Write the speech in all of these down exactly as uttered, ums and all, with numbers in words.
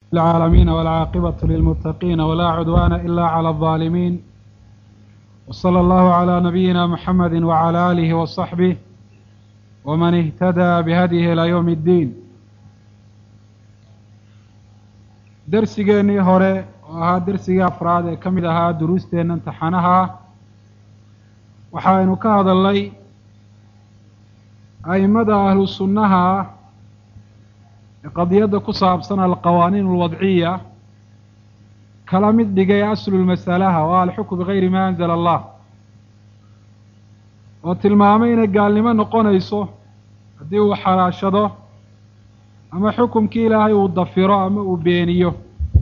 العالمين والعاقبة للمتقين ولا عدوان إلا على الظالمين، وصلى الله على نبينا محمد وعلى آله وصحبه ومن اهتدى بهديه إلى يوم الدين. درسيني هوري وها درسيga afraad ee kamid ahaa duruusteena imtixaanaha waxaanu ka hadalnay aimada ahlu sunnaha qadiyada ku saabsan alqawaaniin alwadciya kala mid dhigay aslul masalaha waa alxukm bigayri ma anzala allah, oo tilmaamay inay gaalnimo noqonayso haddii uu xalaashado ama xukumkii ilaahay uu dafiro ama uu beeniyo,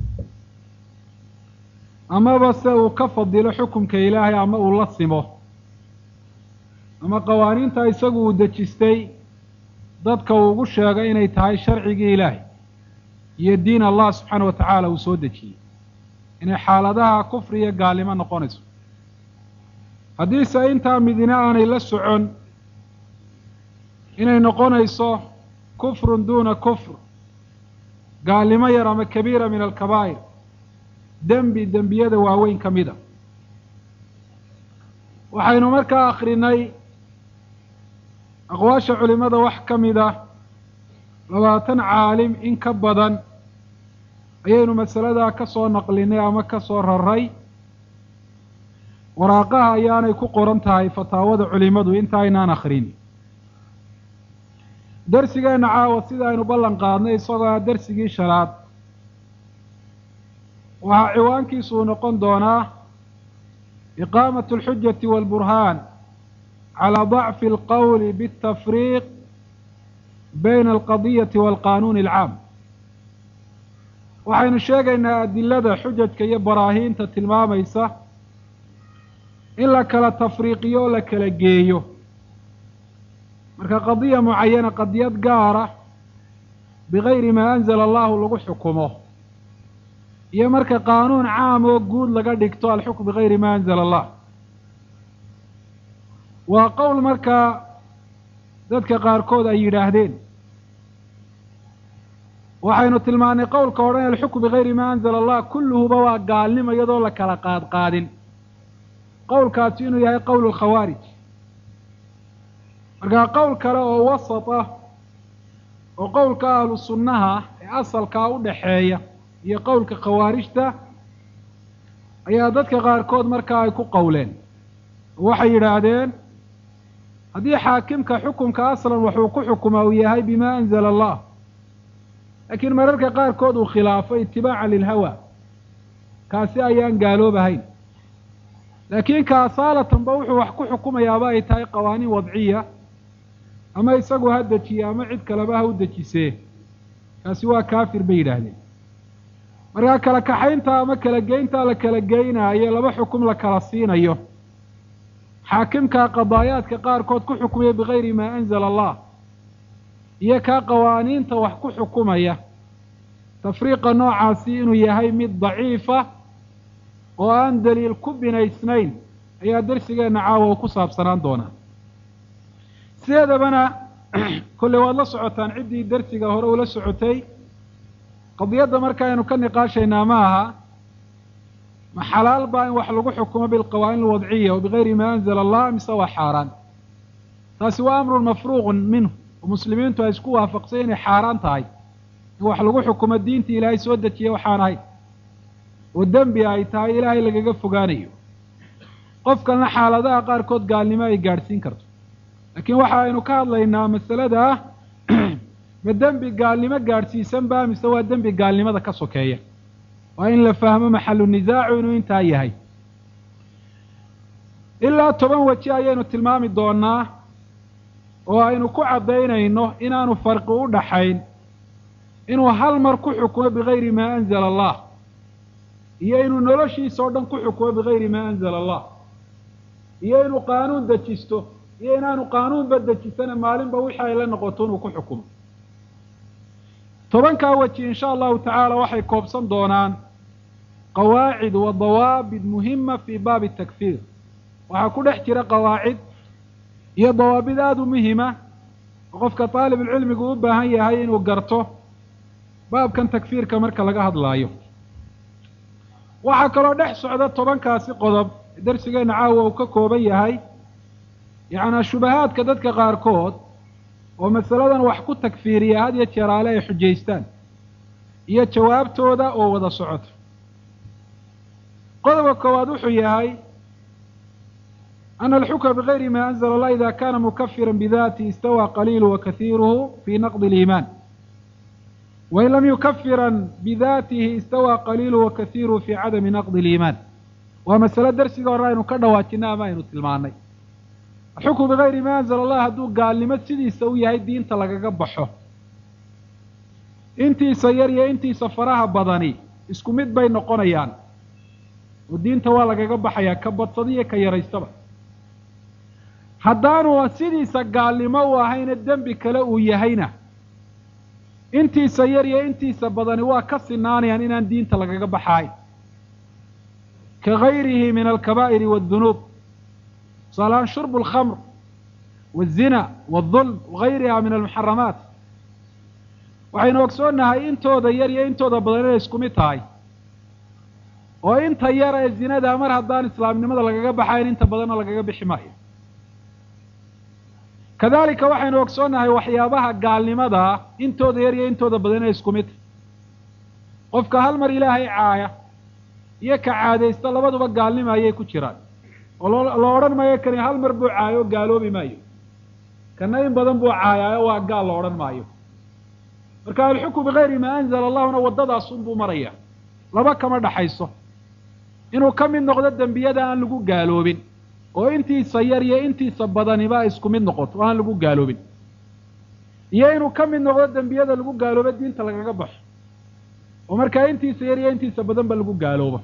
amaba se uu ka fadilo xukumka ilaahay ama uu la simo, ama qawaaniinta isagu uu dejistay dadka uu ugu sheegay inay tahay sharcigii ilaahay iyo diin allah subxaana wa tacaala uu soo dejiyey, inay xaaladaha kufri iyo gaalnimo noqonayso. haddiise intaa midina aanay la socon inay noqonayso kufrun duuna kufr, gaalnimo yar ama kabiira min alkabaa'ir, dembi dembiyada waaweyn ka mid a. waxaynu markaa akrinay aqwaasha culimada wax ka mid ah labaatan caalim in ka badan ayaynu masaladaa ka soo naqlinay ama ka soo raray. waraaqaha ayaanay ku qoran tahay fataawada culimadu inta aynaan akrin. darsigeena caawa sida aynu ballan qaadnay isagoo darsigii shanaad waxaa ciwaankiisu uu noqon doonaa iqaamatu alxujati waalburhaan calى ضacfi alqowli biاtafriiq bayna alqadiyati waalqanuuni alcaam. waxaynu sheegaynaa adilada xujajka iyo baraahiinta tilmaamaysa in la kala tafriiqiyo oo la kala geeyo marka qadiya mucayana qadiyad gaara bigayri maa anzala allahu lagu xukumo, iyo marka qaanuun caam oo guud laga dhigto alxukm bigayri ma anzala allah. waa qowl markaa dadka qaarkood ay yidhaahdeen. waxaynu tilmaanay qowlka odhan alxukm bigayri ma anzala allah kulluhuba waa gaalnimo iyadoo la kala qaad qaadin. qowlkaasi inuu yahay qowl alkhawaarij. markaa qowl kale oo wasat ah oo qowlka ahlu sunnaha ee asalkaa u dhaxeeya iyo qowlka khawaarijta ayaa dadka qaarkood markaa ay ku qowleen. waxay yidhaahdeen haddii xaakimka xukumka aslan wuxuu ku xukumaa uu yahay bima anzala allah, laakiin mararka qaarkood uu khilaafo itibaacan lilhawa, kaasi ayaan gaaloobahayn. laakiin ka asaalatanba wuxuu wax ku xukumayaaba ay tahay qawaaniin wadciya, ama isagu ha dejiye ama cid kaleba ha u dejisee, kaasi waa kaafir bay yidhaahdeen. markaa kala kaxaynta ama kala geynta la kala geynaayo laba xukum la kala siinayo, xaakimka qadaayaadka qaarkood ku xukumaya bigayri maa anzala allah iyo kaa qawaaniinta wax ku xukumaya, tafriiqa noocaasi inuu yahay mid daciifa oo aan daliil ku binaysnayn ayaa darsigeenna caawa ku saabsanaan doonaa. sideedabana kolley waad la socotaan ciddii darsiga hore ula socotay, qadiyadda markaaynu ka niqaashaynaa ma aha ma xalaal baa in wax lagu xukumo bilqawaaniin alwadciya wa bigayri ma anzala allah mise waa xaaraan. taasi waa amrun mafruuqun minhu, oo muslimiintu ay isku waafaqsay inay xaaraan tahay in wax lagu xukumo diinta ilaahay soo dejiye waxaan ahayn, oo dembi ay tahay ilaahay lagaga fogaanayo. qofkana xaaladaha qaarkood gaalnimo ay gaadhsiin karto. laakiin waxa aynu ka hadlaynaa masalada ah ma dembi gaalnimo gaadhsiisan ba mise waa dembi gaalnimada ka sokeeya. waa in la fahmo maxalu nisaacu inuu intaa yahay. ilaa toban weji ayaynu tilmaami doonaa oo aynu ku caddaynayno inaanu farqi u dhaxayn inuu hal mar ku xukumo bigayri maa anzala allah iyo inuu noloshiisa oo dhan ku xukumo bigayri maa anzala allah, iyo inuu qaanuun dejisto iyo inaanu qaanuunba dejisana maalinba wixii ay la noqoto inuu ku xukumo. tobankaa weji insha allahu tacaala waxay koobsan doonaan qawaacid wa dawaabid muhima fii baabi takfiir. waxaa ku dhex jira qawaacid iyo dawaabid aada u muhima oo qofka taalibulcilmigu u baahan yahay inuu garto baabkan takfiirka marka laga hadlaayo. waxaa kaloo dhex socda tobankaasi qodob darsigeena caawa uu ka kooban yahay yacnaa shubahaadka dadka qaarkood oo masaladan wax ku takfiiriya had iyo jeeraale ay xujaystaan iyo jawaabtooda oo wada socoto. qodobka koowaad wuxuu yahay ana alxukma bigayri ma anzala allah ida kana mukafiran bidaatihi istawaa qaliiluhu wa kahiiruhu fii naqdi aliimaan wain lam yukafiran bidaatihi istawaa qaliiluhu wa kahiiruhu fii cadami naqdi aliimaan. waa masale darsiga hore aynu ka dhawaajinay ama aynu tilmaanay. alxukmu bigayri ma anzala allah hadduu gaalnimo sidiisa u yahay diinta lagaga baxo, intiisa yar iyo intiisa faraha badani isku mid bay noqonayaan oo diinta waa lagaga baxayaa ka badsada iyo ka yaraystaba. haddaanu sidiisa gaalnimo u ahayna dembi kale uu yahayna intiisa yar iyo intiisa badani waa ka sinaanayaan inaan diinta lagaga baxayn ka gayrihi min alkabaa'iri waaddunuub. tusaalahaan shurbu alkhamr waazina waaldulm wagayriha min almuxaramaat. waxaynu ogsoonnahay intooda yar iyo intooda badan inay isku mid tahay oo inta yar ee zinada mar haddaan islaamnimada lagaga baxayn inta badanna lagaga bixi maayo. kadalika waxaynu ogsoonnahay waxyaabaha gaalnimada intooda yar iyo intooda badan inay isku mid tahay. qofka hal mar ilaahay caaya iyo ka caadaysta labaduba gaalnimo ayay ku jiraan oo loo odhan maayo kani hal mar buu caayo gaaloobi maayo, kana in badan buu caayaayo waa gaal lo odhan maayo. marka alxukmu bigayri maa anzala allahuna waddadaasun buu maraya, laba kama dhaxayso. inuu ka mid noqdo dembiyada aan lagu gaaloobin oo intiisa yar iyo intiisa badaniba isku mid noqoto oo aan lagu gaaloobin, iyo inuu ka mid noqdo dembiyada lagu gaaloobo diinta lagaga baxo oo markaa intiisa yar iyo intiisa badanba lagu gaaloobo.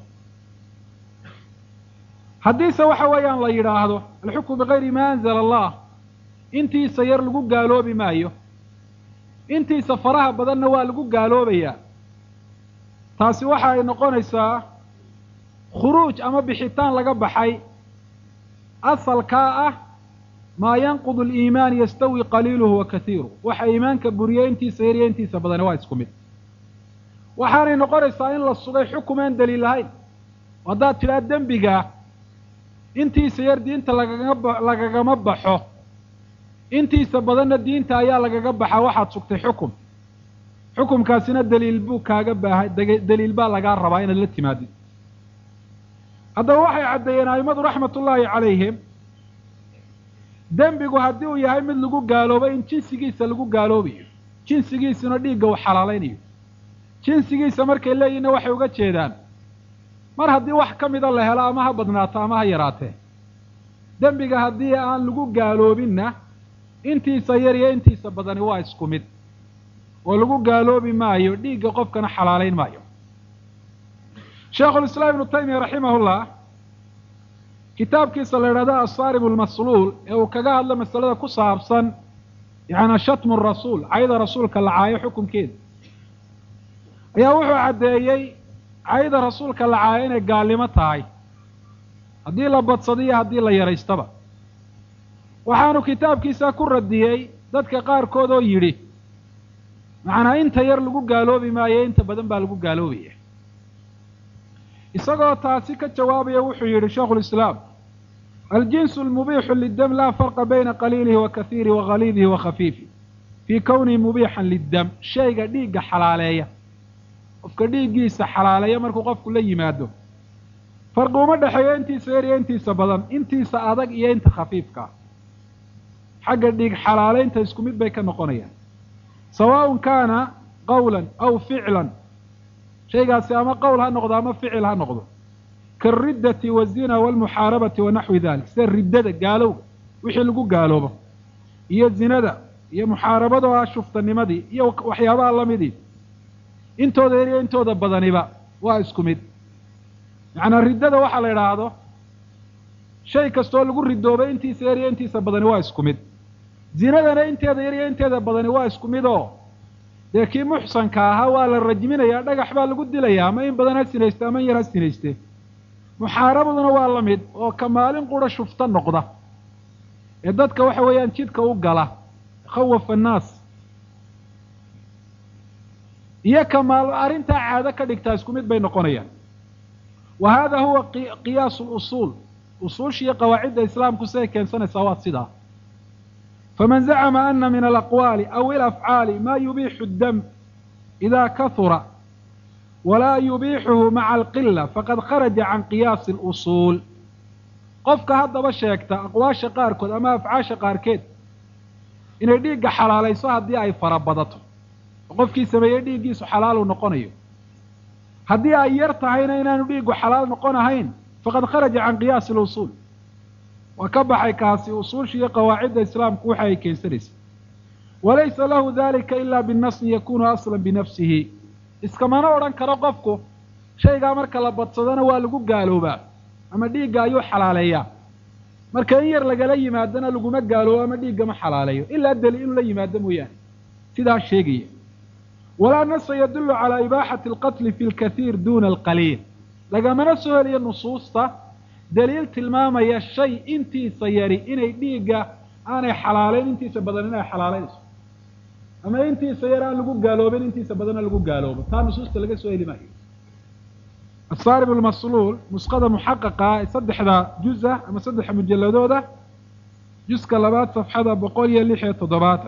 haddiise waxa weeyaan la yidhaahdo alxukmu bigayri maa anzala allah intiisa yar lagu gaaloobi maayo, intiisa faraha badanna waa lagu gaaloobayaa, taasi waxa ay noqonaysaa khuruuj ama bixitaan laga baxay asalkaa ah maa yanqudu aliimaan yastawi qaliiluhu wa kahiiruhu. waxa iimaanka buriya intiisa yar iyo intiisa badani waa isku mid. waxaanay noqonaysaa in la sugay xukum aan daliil lahayn. haddaad tidhaha dembiga intiisa yar diinta lagaga lagagama baxo, intiisa badanna diinta ayaa lagaga baxa, waxaad sugtay xukum. xukumkaasina daliil buu kaaga baahay, daliil baa lagaa rabaa inaad la timaadid. haddaba waxay caddeeyeen a'immadu raxmatullaahi calayhim dembigu haddii uu yahay mid lagu gaaloobo in jinsigiisa lagu gaaloobayo, jinsigiisuna dhiigga uu xalaalaynayo. jinsigiisa markay leeyihinna waxay uga jeedaan mar haddii wax ka mida la helo ama ha badnaato ama ha yaraatee. dembiga haddii aan lagu gaaloobinna intiisa yar iyo intiisa badani waa isku mid oo lagu gaaloobi maayo, dhiigga qofkana xalaalayn maayo. sheekhulislaam ibnu taymiya raximahullah kitaabkiisa la idhahdo assaaribu almasluul ee uu kaga hadlo masalada ku saabsan yacnaa shatmu rasuul, cayda rasuulka la caayo xukunkeeda, ayaa wuxuu caddeeyey cayda rasuulka la caayo inay gaalnimo tahay haddii la badsado iyo haddii la yaraystaba. waxaanu kitaabkiisa ku radiyey dadka qaarkood oo yidhi macnaa inta yar lagu gaaloobi maayo, inta badan baa lagu gaaloobaya. isagoo taasi ka jawaabaya wuxuu yidhi sheekhulislaam aljinsu almubiixu liddam laa farqa bayna qaliilihi wa kahiirihi wa galiidihi wa khafiifi fii kownihi mubiixan liddam. shayga dhiigga xalaaleeya, qofka dhiiggiisa xalaaleeya markuu qofku la yimaado, farqi uma dhexeeyo intiisa yar iyo intiisa badan, intiisa adag iyo inta khafiifka. xagga dhiig xalaalaynta isku mid bay ka noqonayaan, sawaaءun kaana qawlan aw ficlan. shaygaasi ama qowl ha noqdo ama ficil ha noqdo, kaariddati wazina waalmuxaarabati wa naxwi dalik, sida riddada gaalowga wixii lagu gaaloobo iyo zinada iyo muxaarabada oo ah shuftanimadii iyo waxyaabaha lamidii, intooda yar iyo intooda badaniba waa isku mid. macnaa riddada waxaa la idhaahdo shay kastoo lagu ridoobay intiisa yar iyo intiisa badani waa isku mid. zinadana inteeda yar iyo inteeda badani waa isku mid oo dee kii muxsanka ahaa waa la rajminayaa, dhagax baa lagu dilayaa, ama in badan ha sinayste ama in yar ha sinayste. muxaarabaduna waa la mid oo ka maalin qura shufta noqda ee dadka waxa weeyaan jidka u gala khawafa annaas. iyo kamaal arrintaa caado ka dhigtaa isku mid bay noqonayaan. wa hada huwa qiyaasu lusuul, usuushiiyo qawaacidda islaamku siday keensanaysaa waa sidaa. faman zacama ana min alaqwaali aw ilafcaali maa yubiixu ddam idaa kahura walaa yubiixuhu maca alqila faqad kharaja can qiyaasi alusuul. qofka haddaba sheegta aqwaasha qaarkood ama afcaasha qaarkeed inay dhiigga xalaalayso haddii ay fara badato oo qofkii sameeyey dhiiggiisu xalaalu noqonayo, haddii ay yar tahayna inaanu dhiiggu xalaal noqon ahayn faqad kharaja can qiyaasi alusuul, waa ka baxay kaasi usuusha iyo qawaacidda islaamku waxa ay keensanaysa. walaysa lahu dalika ila binasni yakunu aslan binafsihi, iskamana odhan karo qofku shaygaa marka la badsadana waa lagu gaaloobaa ama dhiigga ayuu xalaaleeyaa, marka in yar lagala yimaadana laguma gaaloobo ama dhiigga ma xalaaleeyo ilaa daliil inuu la yimaado mooyaane sidaa sheegaya. walaa nasa yadullu calaa ibaaxati alqatli fi lkathiir duna alqaliil, lagamana soo heliyo nusuusta daliil tilmaamaya shay intiisa yari inay dhiigga aanay xalaaleyn intiisa badan inay xalaaleynayso, ama intiisa yar aan lagu gaaloobin intiisa badanna lagu gaaloobo, taa nusuusta laga soo heli maayo. asaarib almasluul nusqada muxaqaqa ee saddexda juza ama saddexa mujalladooda juska labaad safxada boqol iyo lix iyo toddobaatan.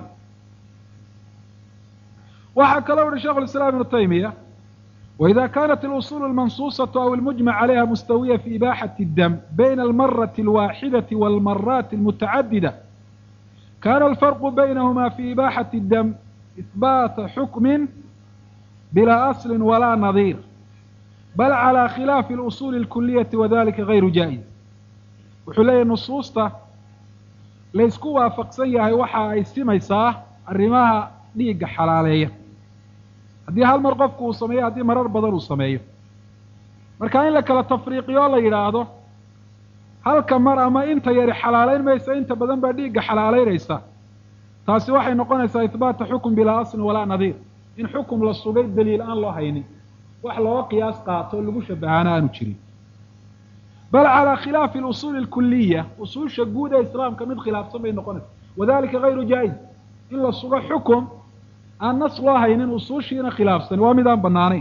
waxaa kaloo uhi sheikhu lislaam ibnu taymiya waida kanat alusuul almansuusatu aw almujmac calayha mustawiya fi ibaaxati اddam bayna almarati alwaaxidati walmaraati almutacadida kana alfarqu baynahuma fi ibaaxati اddam ihbaata xukmin bilaa aslin walaa nadiir bal calى khilaafi اlusuuli اlkuliyati wadalika gayru jaa'iz. wuxuu leeyahy nusuusta laysku waafaqsan yahay waxa ay simaysaa arrimaha dhiigga xalaaleeya haddii hal mar qofku uu sameeyo, haddii marar badan uu sameeyo. marka in la kala tafriiqiyo o la yidhaahdo halka mar ama inta yari xalaaleyn maysa inta badan baa dhiigga xalaaleynaysa, taasi waxay noqonaysaa ihbaata xukm bilaa aslin walaa nadiir, in xukum la sugay daliil aan loo haynin, wax looga qiyaas qaato oo lagu shabahaana aanu jirin. bal calaa khilaafi alusuuli alkuliya, usuusha guud ee islaamka mid khilaafsan bay noqonaysa, wadalika gayru jaa'iz, in la sugo xukum aan nas loo haynin usuushiina khilaafsan waa mid aan bannaanayn.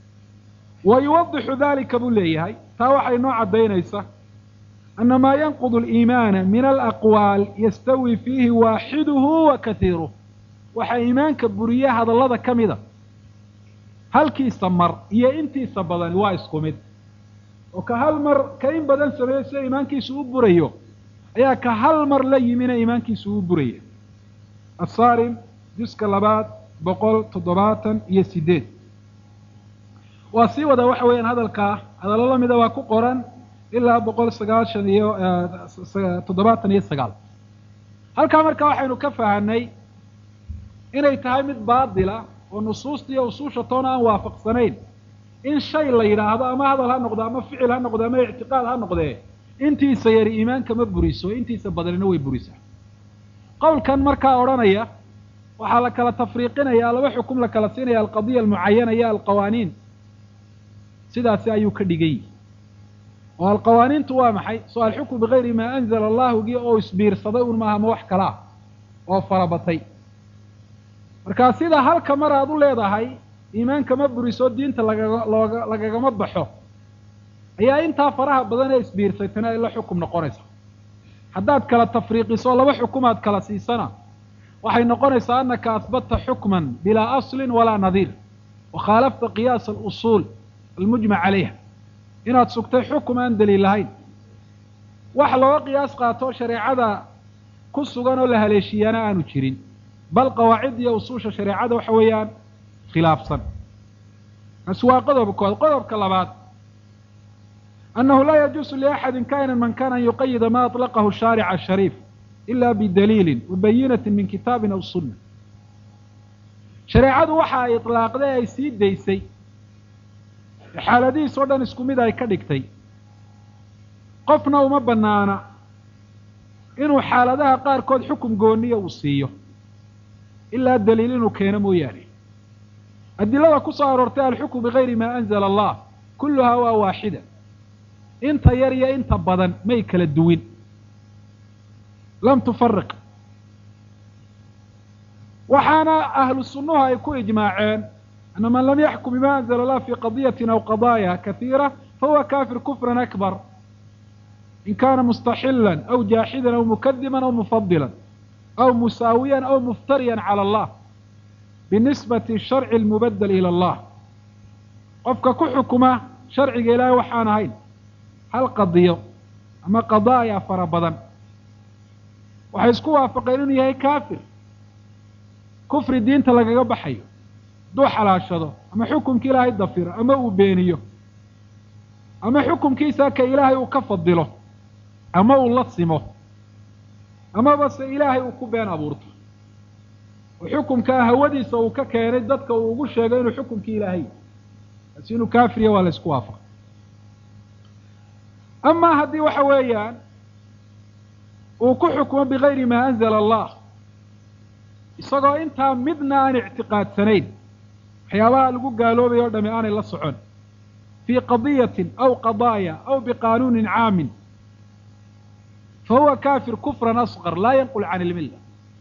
wa yuwadixu dalika buu leeyahay, taa waxay noo caddaynaysa ana maa yanqudu aliimaana min alaqwaal yastawi fiihi waaxiduhu wa katiiruh, waxaa iimaanka buriya hadallada ka mida halkiisa mar iyo intiisa badani waa isku mid, oo ka hal mar ka in badan sameeyo sida iimaankiisu u burayo ayaa ka hal mar la yimina iimaankiisu u buraya. asaarim juska labaad boqol toddobaatan iyo sideed. waa sii wada waxa weeyaan hadalkaa, hadallo la mida waa ku qoran ilaa boqol sagaashan iyo toddobaatan iyo sagaal. halkaa marka waxaynu ka fahanay inay tahay mid baadila oo nusuusta iyo usuusha toona aan waafaqsanayn in shay la yidhaahdo ama hadal ha noqdo ama ficil ha noqdo ama ictiqaad ha noqdee intiisa yari iimaanka ma buriso, intiisa badanina way burisaa. qowlkan markaa odhanaya waxaa la kala tafriiqinaya, laba xukum la kala siinaya, alqadiya almucayana iyo alqawaaniin, sidaasi ayuu ka dhigay. oo alqawaaniintu waa maxay? so alxukmu bigayri maa anzala allahu gi oo isbiirsaday un maaha ma wax kala ah oo farabatay. markaa sida halka mar aad u leedahay iimaanka ma buriso diinta lagaga looga lagagama baxo, ayaa intaa faraha badan ee isbiirsaytana ay la xukum noqonaysa. haddaad kala tafriiqiso laba xukumaad kala siisana waxay noqonaysaa anaka ahbata xukman bilaa aslin walaa nadiir wa khaalafta qiyaas alusuul almujmac calayha, inaad sugtay xukum aan daliil lahayn, wax looga qiyaas qaato shareecada ku sugan oo la haleeshiyaana aanu jirin, bal qawaacid iyo usuusha shareecada waxa weeyaan khilaafsan. kaasi waa qodobkood. qodobka labaad annahu laa yajuusu liaxadin kainan man kana an yuqayida ma aطlaqahu shaarica ashariif ila bidaliilin wabayinatin min kitaabin aw sunna. shareecadu waxa ay iطlaaqday ay sii daysay xaaladihiis oo dhan isku mid ay ka dhigtay, qofna uma banaana inuu xaaladaha qaarkood xukum gooniya uu siiyo ilaa daliil inuu keeno mooyaane. adilada ku soo aroortay alxukmu bigayri maa anzala allah kulluhaa waa waaxida, inta yar iyo inta badan may kala duwin, lam tufariq. waxaana ahlu sunnuhu ay ku ijmaaceen أن من لم يحكم بما أنزل الله في قضية أو قضايا كثيرة فهو كافر كفرا أكبر إن كان مستحلا أو جاحدا أو مكذبا أو مفضلا أو مساويا أو مفتريا على الله بالنسبة الشرع المبدل إلى الله. qofka ku xukuma sharciga ilaahay waxaan ahayn hal qadiyo ama qadaaya fara badan waxay isku waafaqeen inuu yahay kaafir, kufri diinta lagaga baxayo hadduu xalaashado ama xukumkii ilaahay dafiro ama uu beeniyo ama xukumkiisa ka ilaahay uu ka fadilo ama uu la simo amaba se ilaahay uu ku been abuurto oo xukumka hawadiisa uu ka keenay dadka uu ugu sheegay inuu xukumkii ilaahay bas inuu kaafiriya waa la isku waafaqay. amaa haddii waxa weeyaan uu ku xukumo bigayri maa anzala allah isagoo intaa midna aan ictiqaadsanayn waxyaabaha lagu gaaloobayo o dhami aanay la socon fii qadiyatin aw qadaaya aw biqaanuunin caamin fahuwa kaafir kufran asqar laa yanqul can ilmilla.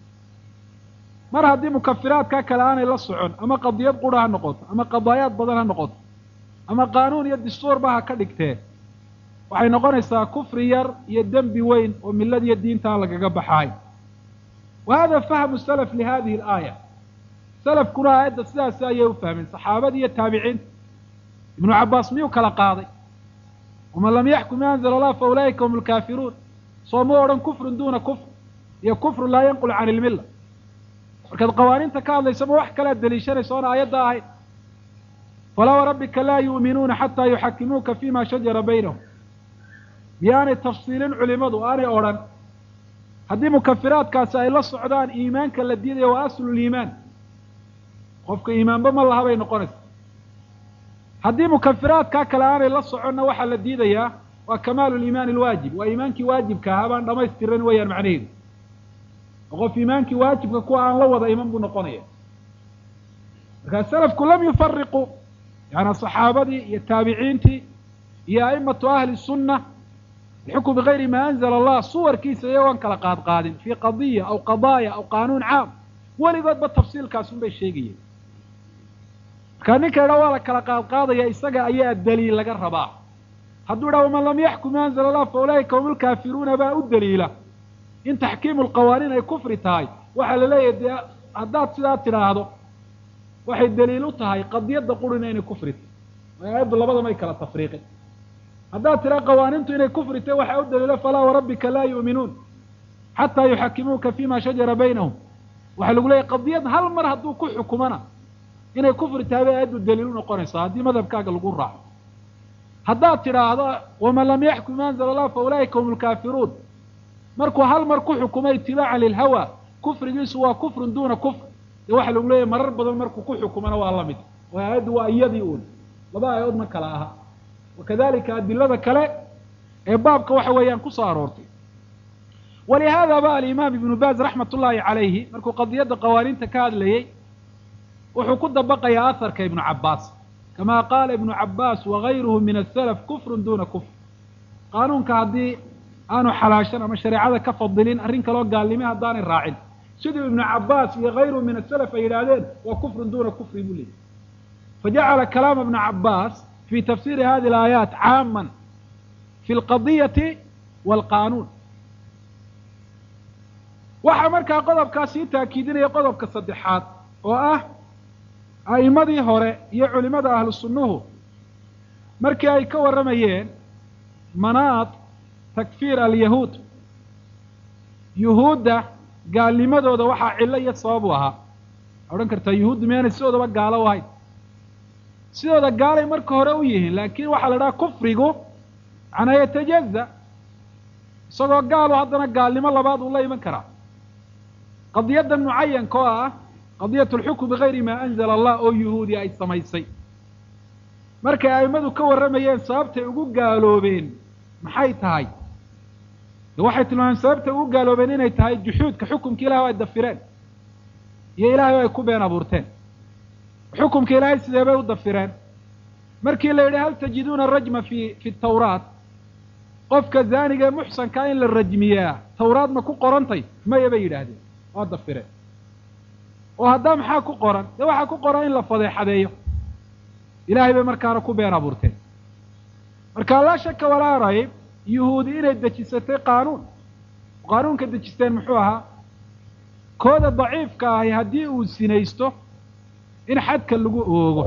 mar haddii mukafiraadkaa kale aanay la socon ama qadiyad qura ha noqoto ama qadaayaad badan ha noqoto ama qaanuun iyo dastuurba ha ka dhigtee waxay noqonaysaa kufri yar iyo dembi weyn oo millad iyo diinta aan lagaga baxahay. wa hada fahmu salaf lihadihi alaaya, salafkuna aayadda sidaasi ayay u fahmeen, saxaabadii iyo taabiciinta. ibnu cabbaas miyuu kala qaaday waman lam yaxkum bima anzala allah fa ulaa'ika hum alkaafiruun, soo ma odhan kufrun duuna kufr iyo kufrun laa yanqul can ilmilla. markaad qawaaniinta ka hadlaysa ma wax kalead deliishanaysa oona aayadda ahayd falaa warabbika laa yu'minuuna xataa yuxakimuuka fima shajara baynahum. miyaanay tafsiilin culimadu aanay odhan haddii mukafiraadkaasi ay la socdaan iimaanka la diidaya waa asluliimaan, qofka iimaanba ma laha bay noqonaysa. haddii mukafiraadkaa kale aanay la soconna waxaa la diidayaa waa kamaalu liimaani alwaajib, waa iimaankii waajibka ahaa baan dhamaystiran weeyaan macnaheedu. qof iimaankii waajibka kuwa aan la wada iman buu noqonaya. markaa salafku lam yufariqu yaani saxaabadii iyo taabiciintii iyo a'imatu ahli sunna alxukmu bigayri maa anzala allah suwarkiisa iyagoon kala qaad qaadin fii qadiya aw qadaaya aw qaanuun caam weligoodba tafsiilkaas un bay sheegayeen. markaa ninka idhaa waa la kala qaad qaadaya isaga ayaa daliil laga rabaa. hadduu idhaa waman lam yaxkum bima anzala allah fa ulaa'ika hum alkaafiruuna baa u daliila in taxkiimu alqawaaniin ay kufri tahay, waxaa la leeyahay dee haddaad sidaa tidhaahdo waxay daliil u tahay qadiyadda qurina inay kufri tahay, aayaddu labada may kala tafriiqin. haddaad tidhaa qawaaniintu inay kufri tahay waxaa u daliilo falaa warabbika laa yu'minuun xataa yuxakimuuka fima shajara baynahum. waxaa lagu leeyahay qadiyad hal mar hadduu ku xukumana inay kufri tahay bay aayaddu daliil u noqonaysaa haddii madhabkaaga lagu raaco. haddaad tidhaahdo waman lam yaxkum bima anzala allah fa ulaa'ika hum alkaafiruun markuu hal mar ku xukumay itibaacan lilhawa kufrigiisu waa kufrun duuna kufr, dee waxaa lagu leeyahay marar badan markuu ku xukumana waa la mid, oo aayaddu waa iyadii uun, laba aayadood ma kala aha. wakadalika adilada kale ee baabka waxa weeyaan ku soo aroortay. walihaada ba alimaam ibnu baaz raxmat ullaahi calayhi markuu qadiyadda qawaaniinta ka hadlayey wuxuu ku dabaqayaa aharka ibnu cabbaas kama qaala ibnu cabbaas wagayruhu min asalaf kufrun duuna kufr. qaanuunka haddii aanu xalaashan ama shareecada ka fadilin arrin kaloo gaalnime haddaanay raacin siduu ibnu cabbaas iyo gayruhu min asalaf ay yidhaahdeen waa kufrun duuna kufri buu leeyahy. fajacala kalaama ibnu cabbaas fi tafsiiri hadi alaayaat caaman fi alqadiyati waalqaanuun. waxaa markaa qodobkaas sii taakiidinaya qodobka saddexaad oo ah a'immadii hore iyo culimada ahlu sunnuhu markii ay ka warramayeen manaad takfiir alyahuud, yuhuudda gaalnimadooda waxaa cillo iyo sabab u ahaa. waxaa odhan kartaa yuhuuddu miyaanay sidoodaba gaalo u ahayn? sidooda gaalay marka hore u yihiin, laakiin waxaa la dhaha kufrigu macnaa yatajaza, isagoo gaalo haddana gaalnimo labaad uu la iman karaa. qadiyaddan mucayanka oo ah qadiyatu alxukm bigayri maa anzala allah oo yuhuudi ay samaysay markay a'immadu ka warramayeen sababtay ugu gaaloobeen maxay tahay, de waxay tilmaameen sababtay ugu gaaloobeen inay tahay juxuudka xukumka ilahay o ay dafireen iyo ilahay o ay ku been abuurteen. xukumka ilaahay sidee bay u dafireen? markii la yidhi hal tajiduuna rajma fi fi tawraat, qofka zaaniga ee muxsankaa in la rajmiyaa tawraad ma ku qorantay? maya bay yidhaahdeen, waa dafireen. oo haddaa maxaa ku qoran? dee waxaa ku qoran in la fadeexadeeyo ilaahay bay markaana ku been abuurteen marka laa shaka walaa rayb yuhuudi inay dejisatay qaanuun qaanuunka dejisteen muxuu ahaa kooda daciifka ahi haddii uu sinaysto in xadka lagu oogo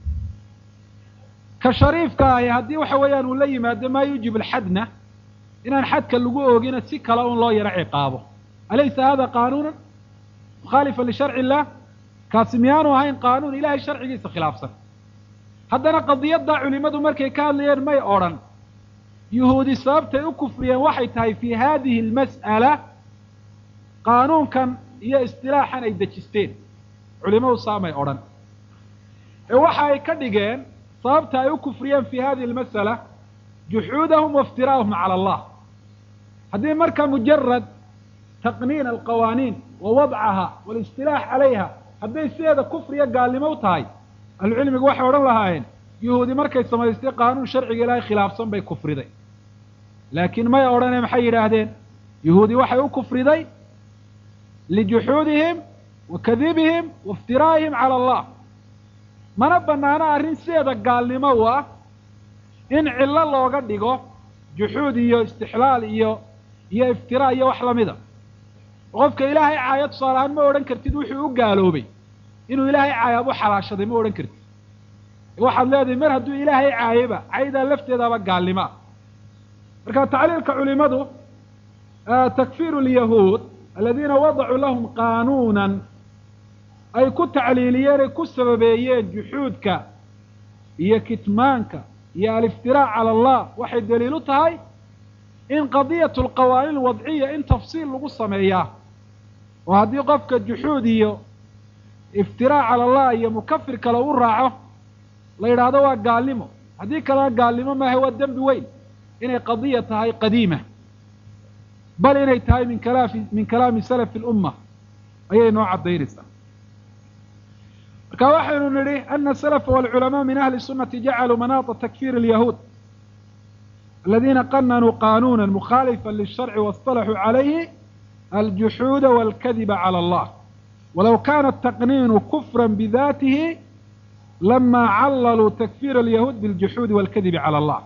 ka shariifka ahi haddii waxa weeyaan uu la yimaado maa yuujib alxadna inaan xadka lagu oogina si kale un loo yaro ciqaabo alaysa hada qaanuunan mukhaalifa lisharci illah kaasi miyaanu ahayn qaanuun ilahay sharcigiisa khilaafsan haddana qadiyaddaa culimadu markay ka hadlayeen may odhan yuhuudi sababtay u kufriyeen waxay tahay fii haadihi almas'ala qaanuunkan iyo istilaaxan ay dejisteen culimadu saamay odhan ee waxa ay ka dhigeen sababta ay u kufriyeen fii hadihi almas'ala juxuudahum waiftira'ahum cala allah haddii marka mujarad taqniin alqawaaniin wa wadcaha walistilaax calayha hadday sideeda kufriya gaalnimo u tahay ahlucilmigu waxay odhan lahaayeen yuhuudi markay samaystay qaanuun sharciga ilaahay khilaafsan bay kufriday laakiin may odhane maxay yidhaahdeen yuhuudi waxay u kufriday lijuxuudihim wa kadibihim wa iftiraa'ihim cala allah mana bannaano arrin sideeda gaalnimo u ah in cillo looga dhigo juxuud iyo istixlaal iyo iyo iftiraa iyo wax lamida qofka ilaahay caaya tusaale ahaan ma odhan kartid wuxuu u gaaloobay inuu ilaahay caayaab u xalaashaday ma odhan kartid waxaad leedahay mar hadduu ilaahay caayaba caydaa lafteedaaba gaalnimoa marka tacliilka culimadu takfiiru lyahuud aladiina wadacuu lahum qaanuunan ay ku tacliiliyeen ay ku sababeeyeen juxuudka iyo kitmaanka iyo aliftiraac cala allah waxay daliil u tahay in qadiyatu alqawaaniin alwadciya in tafsiil lagu sameeyaa oo haddii qofka juxuud iyo iftiraac cala allah iyo mukafir kale u raaco la yidhaahdo waa gaalnimo haddii kalena gaalnimo maaha waa dembi weyn inay qadiya tahay qadiima bal inay tahay min kalaafi min kalaami salafi lumma ayay noo caddaynaysaa marka waxaynu nidhi ana salafa walculamaa min ahli sunnati jacaluu manaata takfiir alyahuud aladiina qananuu qaanuuna mukhaalifa lisharci waاصطalaxuu calayhi aljuxuuda walkadiba cala allah walow kana ataqniinu kufra bidatihi lama callaluu takfir alyahuud biljuxuudi walkadibi cala allah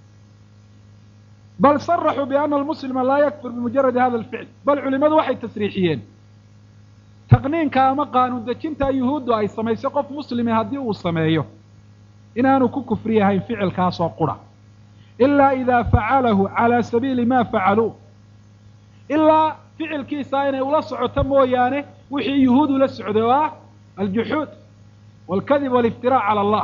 bal saraxuu biana almuslima laa yakfir bimujaradi hada alficl bal culimadu waxay tasriixiyeen taqniinka ama qaanuun dejinta yuhuuddu ay samaysay qof muslimi haddii uu sameeyo inaanu ku kufri yahayn ficilkaasoo qura ilaa idaa facalahu calaa sabiili ma facaluu ilaa ficilkiisa inay ula socoto mooyaane wixii yuhuud ula socday oo ah aljuxuud walkadib waliftiraac cala allah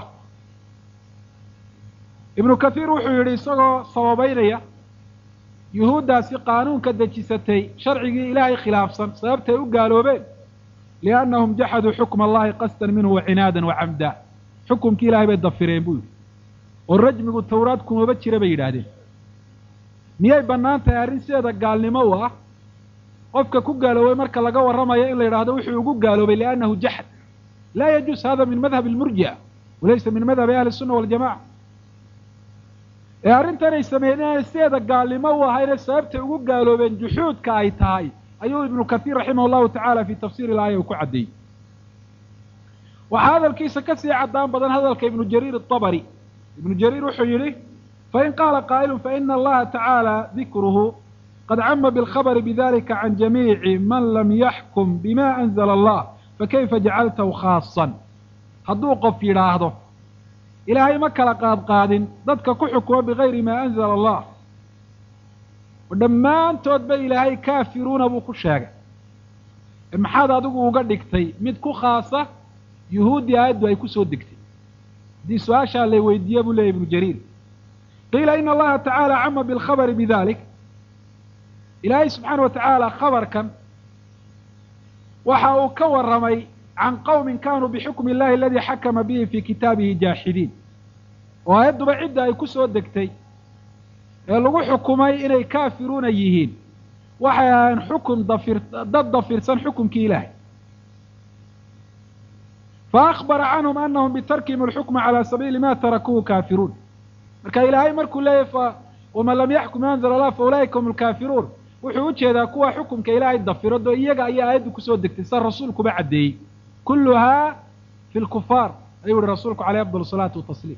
ibnu kathiir wuxuu yidhi isagoo sababaynaya yuhuuddaasi qaanuunka dejisatay sharcigii ilaahay khilaafsan sababtay u gaaloobeen liannahum jaxaduu xukma allahi qasdan minhu wacinaadan wacamda xukumkii ilahay bay dafireen buu yidhi oo rajmigu tawraad kumaba jira bay yidhaahdeen miyay bannaan tahay arrin sideeda gaalnimo u ah qofka ku gaaloobay marka laga warramayo in la yidhahdo wuxuu ugu gaaloobay liannahu jaxad laa yajuus hada min madhab almurji'a walaysa min madhabi ahli الsunna waljamaca ee arrintanay sameeyeen inay sideeda gaalnimo u ahayne sababtay ugu gaaloobeen juxuudka ay tahay ayuu ibnu kathiir raximah allahu tacaala fii tafsiir ilaaya uu ku caddeeyey waxaa hadalkiisa ka sii caddaan badan hadalka ibnu jariir atabari ibnu jariir wuxuu yidhi fain qaala qaa'ilun faina allaha tacaala dikruhu qad cama bilkhabari bidalika can jamiici man lam yaxkum bima anzala allah fakayfa jacaltahu khaasan hadduu qof yidhaahdo ilaahay ma kala qaadqaadin dadka ku xukuma bigayri maa anzala allah oo dhammaantoodba ilaahay kaafiruuna buu ku sheegay maxaad adigu uga dhigtay mid ku khaasa yuhuuddii aayaddu ay ku soo degtay haddii su-aashaa lay weydiiye buu leeyay ibnu jariir qiila ina allaha tacaala cama bilkhabari bidalik ilaahay subxaana wa tacaala khabarkan waxa uu ka warramay can qowmin kanuu bixukmi illahi aladii xakama bihi fii kitaabihi jaaxidiin oo aayadduba cidda ay ku soo degtay ee lagu xukumay inay kaafiruuna yihiin waxay ahayn xukun dafir dad dafirsan xukumkii ilaahay faakbara canhum anahum bitarkihim alxukma calaa sabiili ma tarakuuhu kaafiruun marka ilaahay markuu leeyahy fa waman lam yaxkum bima anzala allah fa ulaa'ika hum alkaafiruun wuxuu u jeedaa kuwa xukumka ilaahay dafiro doo iyaga ayaa aayaddu kusoo degtay sa rasuulkuba caddeeyey kulluhaa fi lkufaar ayuu yihi rasuulku calayhi afdal salaatu watasliim.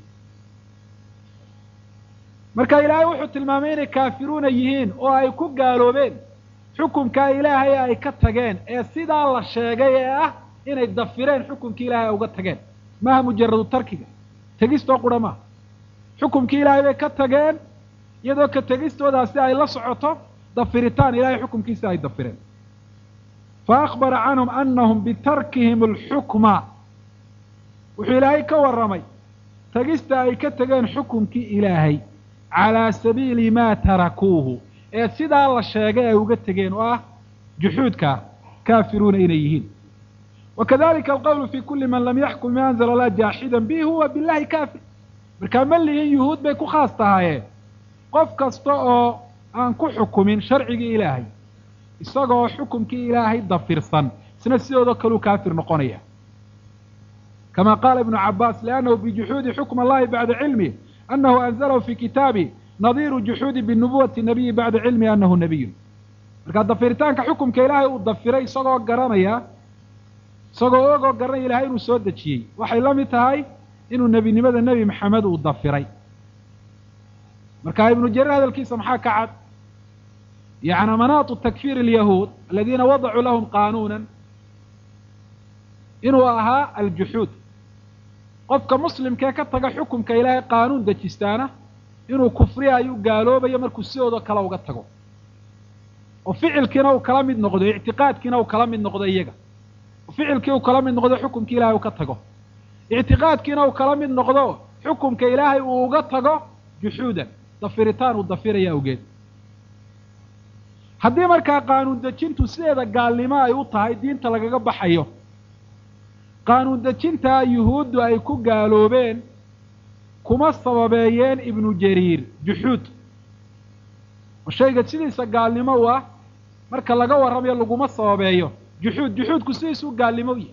marka ilaahay wuxuu tilmaamay inay kaafiruuna yihiin oo ay ku gaaloobeen xukumkaa ilaahay ay ka tageen ee sidaa la sheegay ee ah inay dafireen xukumkii ilaahay ay uga tageen, maaha mujaradu tarkiga, tegistoo qura maaha. xukumkii ilaahay bay ka tageen iyadoo ka tegistoodaasi ay la socoto dafiritaan ilaahay xukumkiisa ay dafireen. fa akhbara canhum anahum bitarkihim alxukma, wuxuu ilaahay ka warramay tegista ay ka tegeen xukumkii ilaahay calaa sabiili maa tarakuuhu, ee sidaa la sheegay ay uga tegeen oo ah juxuudka kaafiruuna inay yihiin. wakadalika alqawlu fi kuli man lam yaxkum bima anzala allah jaaxidan bihi huwa billahi kaafir. markaa ma lihin yuhuud bay ku khaas tahaayeen, qof kasta oo aan ku xukumin sharcigii ilaahay isagoo xukumkii ilaahay dafirsan isna sidoodoo kaluu kaafir noqonaya. kama qaala ibnu cabaas liannahu bijuxuudi xukm allahi bacda cilmih anahu anzalahu fi kitaabi nadiiru juxuudi binubuwati nabiyi bacda cilmihi anahu nabiyun. markaa dafiritaanka xukumka ilaahay uu dafiray isagoo garanaya isagoo ogoo garanaya ilahay inuu soo dejiyey waxay la mid tahay inuu nebinimada nebi maxamed uu dafiray. marka ibnu jarir hadalkiisa maxaa ka cad yacni manaatu takfiir alyahuud aladiina wadacuu lahum qaanuunan inuu ahaa aljuxuud. qofka muslimkee ka taga xukumka ilaahay qaanuun dejistaana inuu kufriya ayuu gaaloobayo markuu sidoodoo kale uga tago, oo ficilkiina uu kala mid noqdo, ictiqaadkiina uu kala mid noqdo iyaga, oo ficilkii uu kala mid noqdo xukumkii ilaahay uu ka tago, ictiqaadkiina uu kala mid noqdo xukumka ilaahay uu uga tago juxuudan, dafiritaan uu dafiraya awgeed. haddii markaa qaanuun dejintu sideeda gaalnimo ay u tahay diinta lagaga baxayo, qaanuun dejintaa yuhuuddu ay ku gaaloobeen kuma sababeeyeen ibnu jariir juxuud, oo shayga sidiisa gaalnimo u ah marka laga warramayo laguma sababeeyo juxuud. juxuudku sidiisuu gaalnimo u yahay.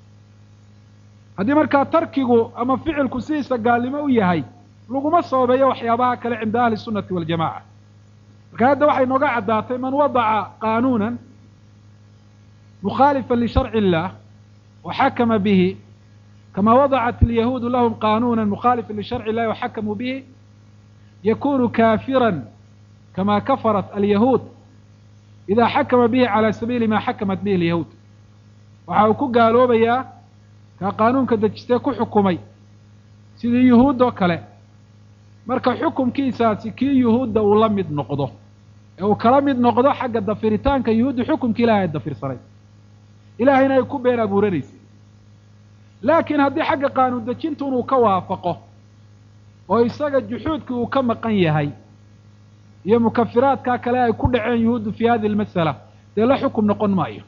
haddii markaa tarkigu ama ficilku sidiisa gaalnimo u yahay laguma sababeeyo waxyaabaha kale cinda ahli sunnati waljamaca. marka hadda waxay nooga caddaatay man wadaca qaanuunan mukhaalifan lisharci illah وxakma bihi kama wadacat الyahuudu lahm qanuuna mukhalifا lisharci اllahi وxakamuu bihi yakunu kaafira kama kafarat alyahuud ida xakama bihi calى sabiili ma xakamat bihi اlyahuud. waxa uu ku gaaloobayaa kaa qaanuunka dejistee ku xukumay sidii yuhuud oo kale marka xukumkiisaasi kii yuhuudda uu la mid noqdo ee uu kala mid noqdo xagga dafiritaanka yuhuudda xukumkii ilahay ay dafirsanay ilahayna ay ku been abuuranaysay. laakiin haddii xagga qaanuun dejintu inuu ka waafaqo oo isaga juxuudkii uu ka maqan yahay iyo mukafiraadkaa kale ay ku dhaceen yuhuuddu fi hadihi almasala dee la xukum noqon maayo.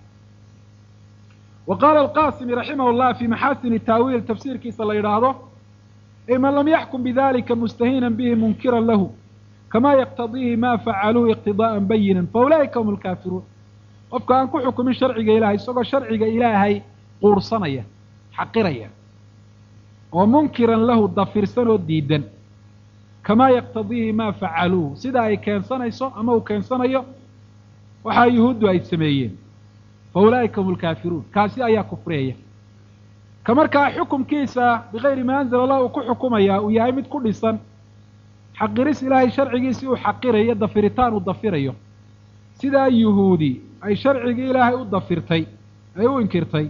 wa qaala alqaasimi raximah llah fi maxaasini taawiil tafsiirkiisa la yidhaahdo ay man lam yaxkum bidalika mustahiinan bihi munkiran lahu kama yaqtadiihi ma facaluuhu iqtidaa'an bayinan faulaa'ika hum alkaafiruun. qofka aan ku xukumin sharciga ilaahay isagoo sharciga ilaahay quursanaya xaqiraya oo munkiran lahu dafirsan oo diidan kamaa yaqtadiihi maa facaluuhu sida ay keensanayso ama uu keensanayo waxaa yuhuuddu ay sameeyeen fa ulaa'ika hum alkaafiruun. kaasi ayaa kufriyaya. ka markaa xukumkiisa bigayri maa anzala allah uu ku xukumaya uu yahay mid ku dhisan xaqiris ilaahay sharcigiisii uu xaqirayo dafiritaan uu dafirayo sidaa yuhuudi ay sharcigii ilaahay u dafirtay ay u inkirtay,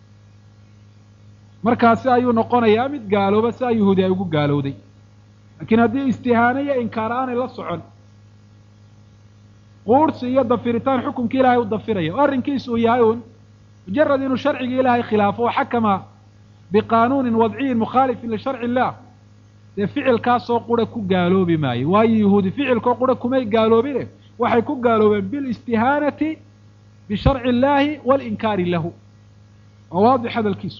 markaasi ayuu noqonayaa mid gaalooba sidaa yuhuudi ay ugu gaalowday. laakiin haddii istihaano iyo inkaar aanay la socon quursi iyo dafiritaan xukumkii ilaahay u dafiraya oo arrinkiisu uu yahay uun mujarad inuu sharcigii ilaahay khilaafo oo xakama biqaanuunin wadciyin mukhaalifin lisharci illah, dee ficilkaasoo qura ku gaaloobi maayo. waayo yuhuudi ficilkoo qura kumay gaaloobine waxay ku gaaloobeen bilistihaanati bisharci illaahi walinkaari lahu. waa waadix hadalkiisu.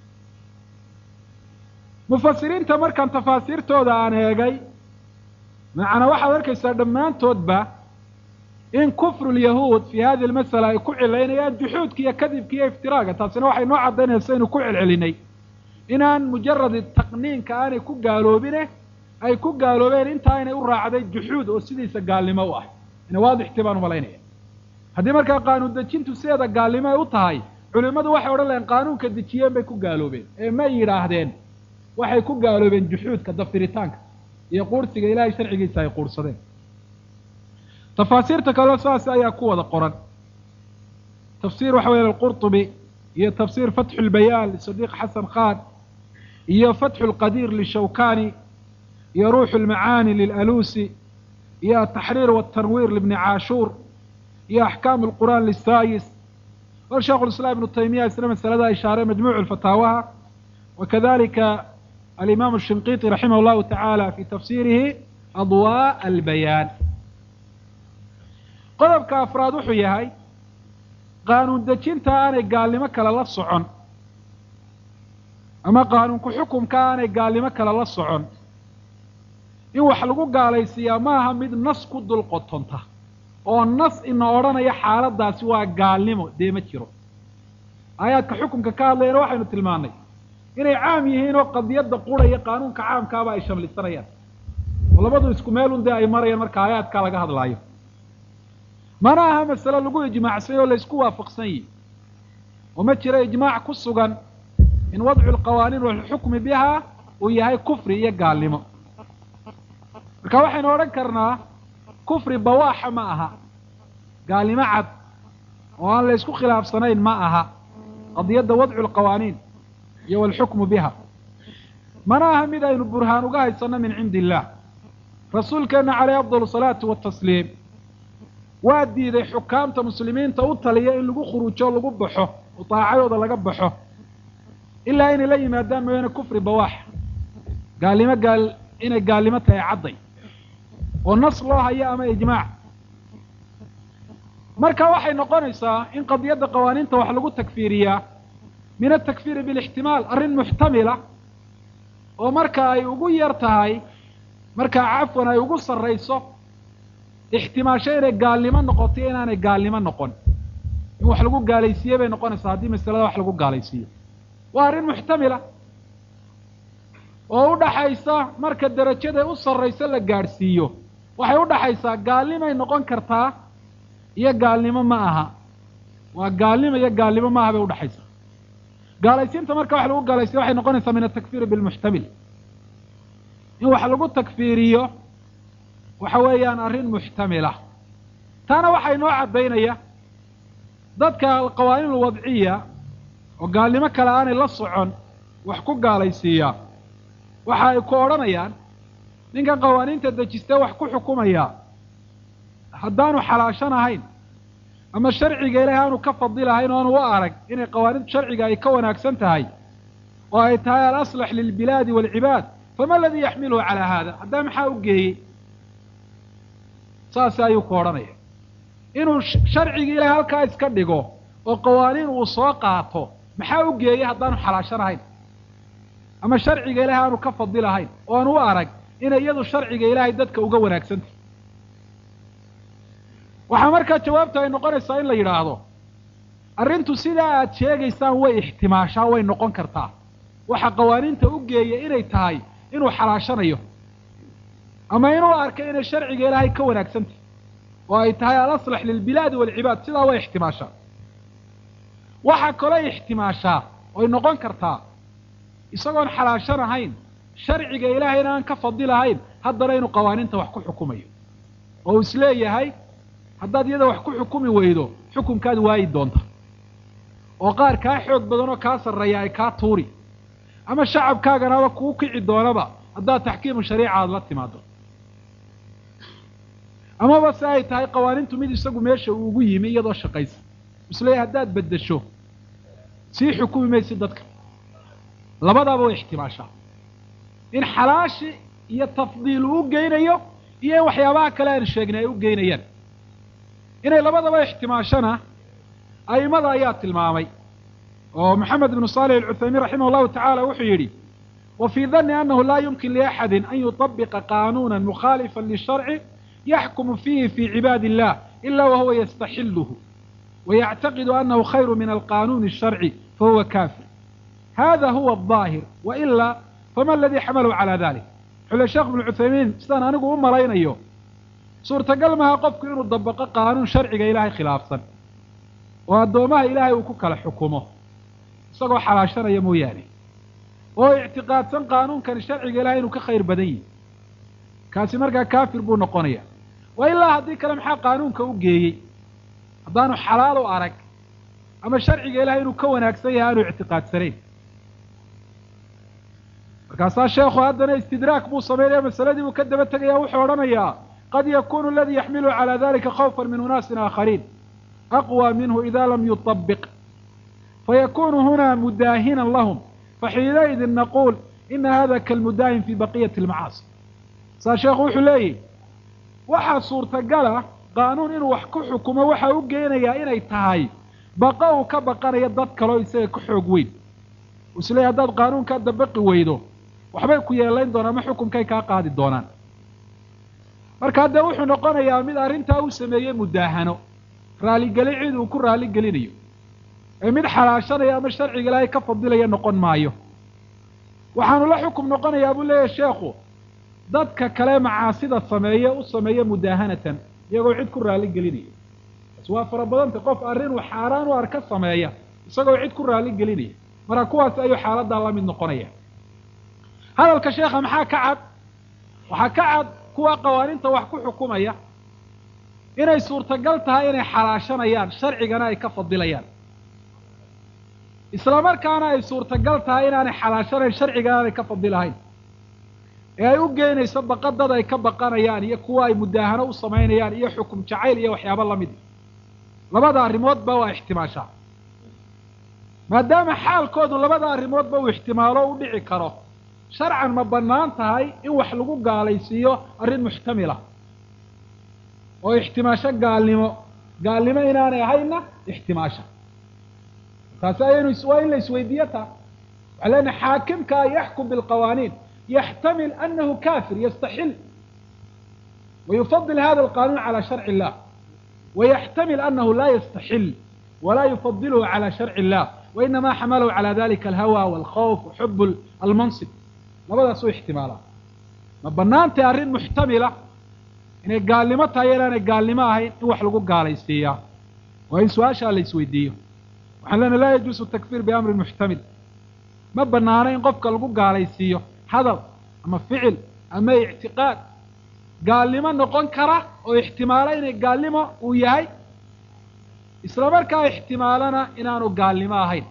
mufasiriinta markaan tafaasiirtooda aan eegay macnaa waxaad arkaysaa dhammaantoodba in kufru lyahuud fi hadihi almasala ay ku cilaynayaan juxuudka iyo kadibka iyo iftiraaga. taasina waxay noo caddaynaysa saynu ku celcelinay inaan mujarad taqniinka aanay ku gaaloobine ay ku gaaloobeen intaa inay u raacday juxuud oo sidiisa gaalnimo u ah. ina waadixtii baan umalaynaya. haddii markaa qaanuun dejintu sideeda gaalnimo ay u tahay culimmadu waxay odhan laheen qaanuunka dejiyeen bay ku gaaloobeen ee may yidhaahdeen waxay ku gaaloobeen juxuudka dafiritaanka iyo quursiga ilaahay sharcigiisa ay quursadeen. tafaasiirta kale saas ayaa ku wada qoran. tafsiir waxa weeye alqurtubi iyo tafsiir fatxu lbayaan lisadiiq xasan khan iyo fatxu lqadiir lishawkani iyo ruuxu lmacaani lilaluusi iyo ataxriir waltanwiir libni caashuur iyo axkaamu lqur'aan lisaayis wal sheekhu lislaam ibnu taymiya isna masalada ishaaray majmuucu lfataawaha wakadalika alimaamu shinqiiti raximah llahu tacaala fi tafsiirihi adwaa albayaan. qodobka afraad wuxuu yahay qaanuun dejinta aanay gaalnimo kale la socon ama qaanuunku xukumka aanay gaalnimo kale la socon in wax lagu gaalaysiiyaa ma aha mid nas ku dul qotonta oo nas ina odhanaya xaaladaasi waa gaalnimo dee ma jiro. aayaadka xukumka ka hadlayana waxaynu tilmaannay inay caam yihiin oo qadiyadda qura iyo qaanuunka caamkaaba ay shamlisanayaan oo labadu isku meelun dee ay marayaan marka aayaadkaa laga hadlaayo. mana aha masale lagu ijmaacsay oo laysku waafaqsan yihi oo ma jiro ijmaac ku sugan in wadcu lqawaaniin walxukmi biha uu yahay kufri iyo gaalnimo. marka waxaynu odhan karnaa kufri bawaaxa ma aha, gaalnimo cad oo aan laysku khilaafsanayn ma aha qadiyadda wadcu lqawaaniin iyo walxukmu biha. mana aha mid aynu burhaan uga haysanno min cindi illah. rasuulkeenna caleyh afdal salaatu watasliim waa diiday xukaamta muslimiinta u taliya in lagu khuruujo lagu baxo oo daacadooda laga baxo ilaa inay la yimaadaan mooyaane kufri bawaax, gaalnimo gaal inay gaalnimo tahay cadday oo nas loo hayo ama ijmaac. marka waxay noqonaysaa in qadiyadda qawaaniinta wax lagu takfiiriyaa min atakfiiri bilixtimaal, arrin muxtamila oo marka ay ugu yar tahay markaa cafwan ay ugu sarrayso ixtimaasho inay gaalnimo noqoto iyo inaanay gaalnimo noqon. in wax lagu gaalaysiiye bay noqonaysaa haddii masalada wax lagu gaalaysiiyo. waa arrin muxtamila oo u dhaxaysa marka derajada u sarrayso la gaadhsiiyo waxay u dhaxaysaa gaalnimay noqon kartaa iyo gaalnimo ma aha. waa gaalnimo iyo gaalnimo ma aha bay udhaxaysaa. gaalaysiinta marka wax lagu gaalaysiiyo waxay noqonaysaa min atakfiiri bilmuxtamil, in wax lagu takfiiriyo waxa weeyaan arrin muxtamila. taana waxaa inoo caddaynaya dadka alqawaaniin alwadciya oo gaalnimo kale aanay la socon wax ku gaalaysiiyaa waxa ay ku odhanayaan ninkan qawaaniinta dejistee wax ku xukumaya haddaanu xalaashan ahayn ama sharciga ilaahay aanu ka fadilahayn o aanu u arag inay qawaaniintu sharciga ay ka wanaagsan tahay oo ay tahay alaslax lilbilaadi waalcibaad fama aladii yaxmiluhu calaa haada, haddaa maxaa u geeyey? saas ayuu ku odhanaya inuu sharciga ilaahay halkaa iska dhigo oo qawaaniin uu soo qaato maxaa u geeyey haddaanu xalaashan ahayn ama sharciga ilaahay aanu ka fadilahayn oo aanu u arag inay iyadu sharciga ilaahay dadka uga wanaagsantahy. waxaa markaa jawaabta ay noqonaysaa in la yidhaahdo arrintu sidaa aad sheegaysaan way ixtimaashaa, way noqon kartaa. waxa qawaaniinta u geeya inay tahay inuu xalaashanayo ama inuu arkay inay sharciga ilaahay ka wanaagsantahy oo ay tahay alaslax lilbilaadi waalcibaad, sidaa way ixtimaashaa. waxaa kaloo ixtimaashaa oy noqon kartaa isagoon xalaashan ahayn sharciga ilaahayna aan ka fadilahayn haddana inuu qawaaniinta wax ku xukumayo oo is leeyahay haddaad iyada wax ku xukumi weydo xukunkaad waayi doonta oo qaar kaa xoog badan oo kaa sarreeya ay kaa tuuri ama shacabkaaganaba kuu kici doonaba haddaad taxkiimu shariica aada la timaado. amaba se ay tahay qawaaniintu mid isagu meesha uu ugu yimi iyadoo shaqaysa isleeyahay haddaad beddesho sii xukumi maysid dadka. labadaaba way ixtimaashaa in xalaashi iyo tafdiil uu geynayo iyo in waxyaabaha kale aan sheegnay ay u geynayaan. inay labadaba ixtimaashana aimada ayaa tilmaamay oo maxamed ibnu saalix alcuthaymiin raximah llahu tacaala wuxuu yidhi wa fii danni annahu laa yumkin liaxadin an yutabiqa qaanuuna mukhaalifa lisharci yaxkumu fiihi fii cibaadi illah ila wahuwa yastaxiluhu wayactaqidu annahu khayru min alqanuuni الsharci fahuwa kaafir. hada huwa الظaahir wailaa fama aladii xamalahu calaa dalik. xule sheekh ibnu cuthaymiin sidaan anigu u malaynayo suurtagal maha qofku inuu dabaqo qaanuun sharciga ilaahay khilaafsan oo addoomaha ilaahay uu ku kala xukumo isagoo xalaashanaya mooyaane. oo ictiqaadsan qaanuunkan sharciga ilahay inuu ka khayr badan yahay kaasi markaa kaafir buu noqonaya wa ilaa haddii kale maxaa qaanuunka u geeyey haddaanu xalaal u arag ama sharciga ilahay inuu ka wanaagsan yahay aanu ictiqaadsanayn markaasaa sheekhu haddana istidraak buu samaynaya masaladii buu ka daba tegaya wuxuu odhanayaa qad yakunu aladii yaxmilu calى dalika khawfa min unaasin aakhariin aqwى minhu ida lam yuطabiq fayakunu huna mudaahinan lahum faxiinaidin naquul ina hada kalmudaahin fi baqiyati اlmacaasi saa sheekhu wuxuu leeyahy waxaa suurtagala qaanuun inuu wax ku xukumo waxaa u geenayaa inay tahay baqa uu ka baqanayo dad kaleo isaga ka xoog weyn uu is leeyahy haddaad qaanuunkaa dabaqi weydo waxbay ku yeelayn doonaan ama xukunkay kaa qaadi doonaan marka haddee wuxuu noqonayaa mid arrintaa uu sameeyey mudaahano raalligelin cid uu ku raalligelinayo ee mid xalaashanaya ama sharciga ilaahay ka fadilaya noqon maayo waxaanu la xukum noqonayaa buu leeyahay sheekhu dadka kale macaasida sameeye u sameeya mudaahanatan iyagoo cid ku raalligelinaya bas waa fara badantay qof arrinuu xaaraan u arka sameeya isagoo cid ku raalligelinaya marka kuwaasi ayuu xaaladdaa la mid noqonaya hadalka sheekha maxaa ka cad waxaa ka cad kuwa qawaaninta wax ku xukumaya inay suurtagal tahay inay xalaashanayaan sharcigana ay ka fadilayaan isla markaana ay suurtagal tahay inaanay xalaashanayn sharcigana aanay ka fadilahayn ee ay u geynayso baqa dad ay ka baqanayaan iyo kuwa ay mudaahano u samaynayaan iyo xukum jacayl iyo waxyaabo lamid labada arrimoodba waa ixtimaashaa maadaama xaalkoodu labada arrimoodba uu ixtimaalo u dhici karo sharcan ma bannaan tahay in wax lagu gaalaysiiyo arrin muxtamila oo ixtimaasho gaalnimo gaalnimo inaanay ahaynna ixtimaasha taasi ayaynu waa in la isweydiiyo taa waxaa leenahay xaakimka yaxkum bilqawaaniin yaxtamil anahu kafir yastaxil wayufadil hada alqanuun calى sharci illah wayaxtamil anahu laa yastaxil walaa yufadilhu calى sharci illah wainama xamalahu calى dalika alhawa walkhawf waxub almansib labadaas u ixtimaalaa ma banaantay arrin muxtamila inay gaalnimo tahay inaanay gaalnimo ahayn in wax lagu gaalaysiiyaa waa in su-aashaa la isweydiiyo waxaan leenahay laa yajuusu takfir biamrin muxtamil ma banaano in qofka lagu gaalaysiiyo hadal ama ficil ama ictiqaad gaalnimo noqon kara oo ixtimaalo inay gaalnimo uu yahay isla markaa ixtimaalana inaanu gaalnimo ahayn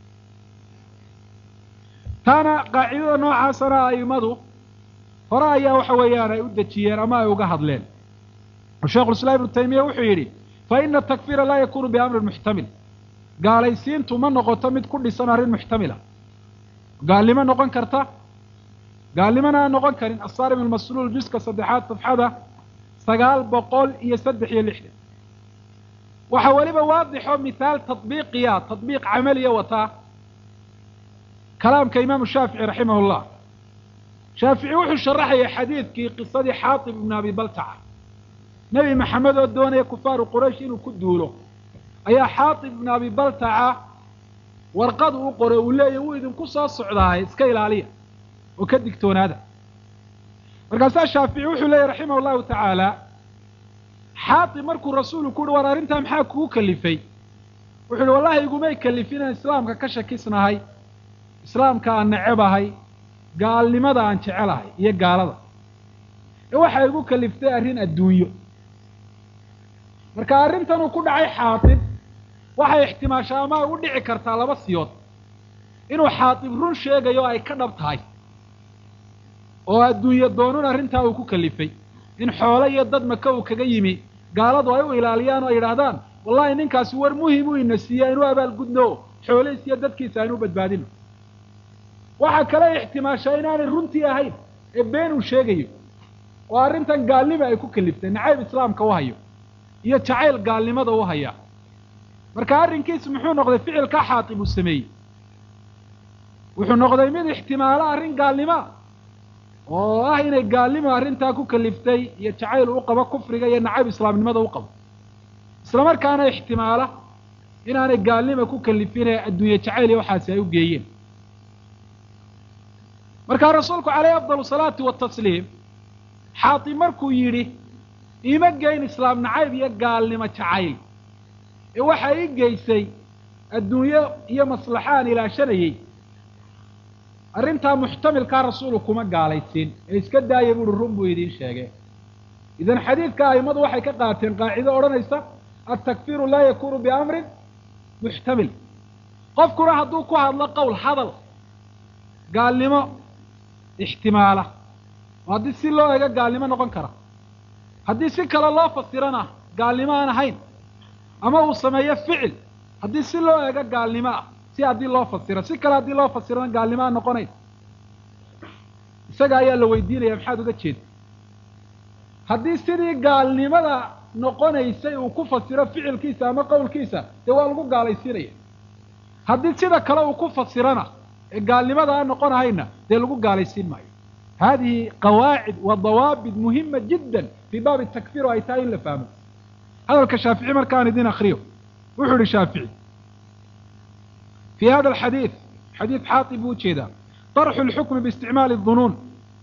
taana qaacidada noocaasana aimadu hore ayaa waxa weeyaan ay u dejiyeen ama ay uga hadleen oo sheikhulislaam ibnu taymiya wuxuu yidhi fa ina atakfira laa yakunu biamrin muxtamil gaalaysiintu ma noqoto mid ku dhisan arrin muxtamila gaalnimo noqon karta gaalnimona aan noqon karin asaarim almasluul juska saddexaad safxada sagaal boqol iyo saddex iyo lixdan waxaa weliba waadixo mithaal tadbiiqiya tadbiiq camaliya wataa kalaamka imaamu shaafici raximah llah shaafici wuxuu sharaxayay xadiidkii qisadii xaatib ibnu abi baltaca nebi maxamed oo doonaya kufaaru quraysh inuu ku duulo ayaa xaatib ibnu abi baltaca warqad uu qoray uu leeyahy wuu idinku soo socdaaye iska ilaaliya oo ka digtoonaada markaasaa shaafici wuxuu leeyahy raximah llahu tacaala xaatib markuu rasuulu ku uhi war arrintaa maxaa kugu kalifay wuxuu uhi wallahi igumay kalifin aan islaamka ka shakisnahay islaamka aan necebahay gaalnimada aan jecelahay iyo gaalada ee waxay igu kaliftay arrin adduunyo marka arrintanuu ku dhacay xaatib waxay ixtimaashaa ama ay u dhici kartaa laba siyood inuu xaatib run sheegayo ay ka dhab tahay oo adduunyo doonun arrintaa uu ku kalifay in xoolo iyo dad maka uu kaga yimi gaaladu ay u ilaaliyaan oo ay yidhaahdaan wallahi ninkaasi war muhim uu ina siiya inuu abaalgudno xoolihiis iyo dadkiisa aynu badbaadino waxaa kale ixtimaashaa inaanay runtii ahayn ee been uu sheegayo oo arrintan gaalnima ay ku kaliftay nacayb islaamka u hayo iyo jacayl gaalnimada u haya marka arrinkiisu muxuu noqday ficilkaa xaatib uu sameeyey wuxuu noqday mid ixtimaalo arrin gaalnima oo ah inay gaalnimo arrintaa ku kaliftay iyo jacayl u qabo kufriga iyo nacayb islaamnimada u qabo isla markaana ixtimaala inaanay gaalnima ku kalifine adduunye jacayl iyo waxaasi ay u geeyeen markaa rasuulku calayhi afdal salaati watasliim xaatib markuu yidhi iima geyn islaam nacayb iyo gaalnimo jacayl ee waxa ii geysay adduunyo iyo maslaxaan ilaashanayey arrintaa muxtamilkaa rasuulu kuma gaalaysiin ee iska daaya buuhi run buu idiin sheegay. idan xadiidka a'immadu waxay ka qaateen qaacido odhanaysa altakfiiru laa yakunu biamrin muxtamil. qofkuna hadduu ku hadlo qowl hadal gaalnimo ixtimaala oo haddii si loo ego gaalnimo noqon kara, haddii si kale loo fasirana gaalnimo aan ahayn, ama uu sameeyo ficil haddii si loo ego gaalnimo ah si haddii loo fasiro, si kale haddii loo fasirana gaalnimo aan noqonayn, isaga ayaa la weydiinaya maxaad uga jeeda. haddii sidii gaalnimada noqonaysay uu ku fasiro ficilkiisa ama qowlkiisa dee waa lagu gaalaysiinaya. haddii sida kale uu ku fasirana ee gaalnimada aan noqonahayna dee lagu gaalaysiin maayo. hadihi qawaacid wa dawaabit muhima jiddan fii baabi takfiir oo ay tahay in la fahmo. hadalka shaafici markaan idin akriyo wuxuu ihi shaafici fii hada alxadiid, xadiid xaatib buu ujeedaa, طarxu اlxukmi biisticmaali الdunuun.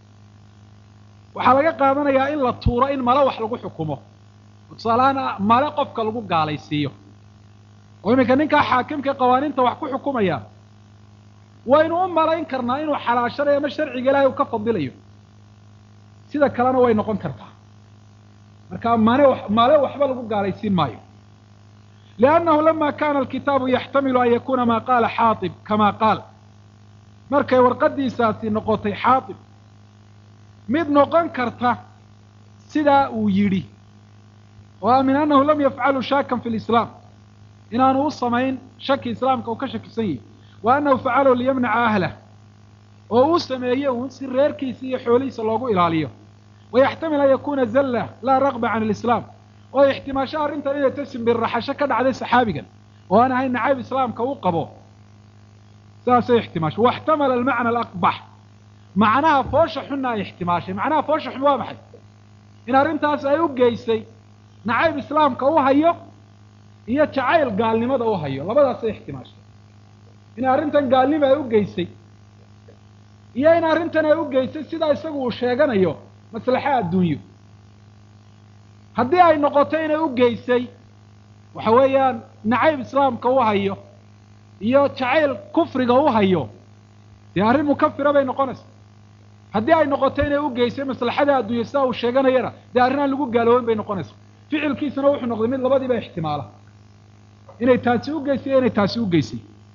waxaa laga qaadanayaa in la tuuro in male wax lagu xukumo, tusaalahaan male qofka lagu gaalaysiiyo. oo iminka ninkaa xaakimka qawaaniinta wax ku xukumaya waynu u malayn karnaa inuu xalaashanayo ama sharciga ilaahay uu ka fadilayo, sida kalena way noqon kartaa. marka mane male waxba lagu gaalaysiin maayo. liannahu lama kana alkitaabu yaxtamilu an yakuna maa qaala xaatib kamaa qaal, markay warqadiisaasi noqotay xaatib mid noqon karta sidaa uu yidhi, oo min annahu lam yafcalu shaakan fi lislaam, inaanu u samayn shaki islaamka uu ka shakisan yahi, wa annahu facalahu liyamnaca ahlah, oo uu sameeyo uun si reerkiisa iyo xoolihiisa loogu ilaaliyo. wayaxtamil an yakuna zalla laa raqba can alislaam, oo ixtimaasho arrintan inay tasim biraxasho ka dhacday saxaabigan oo aan ahayn nacayb islaamka u qabo, saasay ixtimaasho. waxtamala almacna alaqbax, macnaha foosha xunna ay ixtimaashay. macnaha foosha xun waa maxay? in arrintaas ay u geysay nacayb islaamka u hayo iyo jacayl gaalnimada u hayo, labadaasay ixtimaashay. in arrintan gaalnimo ay u geysay iyo in arrintan ay u geysay sidaa isagu uu sheeganayo maslaxa adduunyo. haddii ay noqoto inay u geysay waxa weeyaan nacayb islaamka u hayo iyo jacayl kufriga u hayo, dee arrin mukafira bay noqonaysa. haddii ay noqoto inay u geysay maslaxada adduunyo sidaa uu sheeganayana dee arrin aan lagu gaaloobin bay noqonaysa. ficilkiisana wuxuu noqday mid labadiiba ixtimaala, inay taasi u geysay iyo inay taasi u geysay.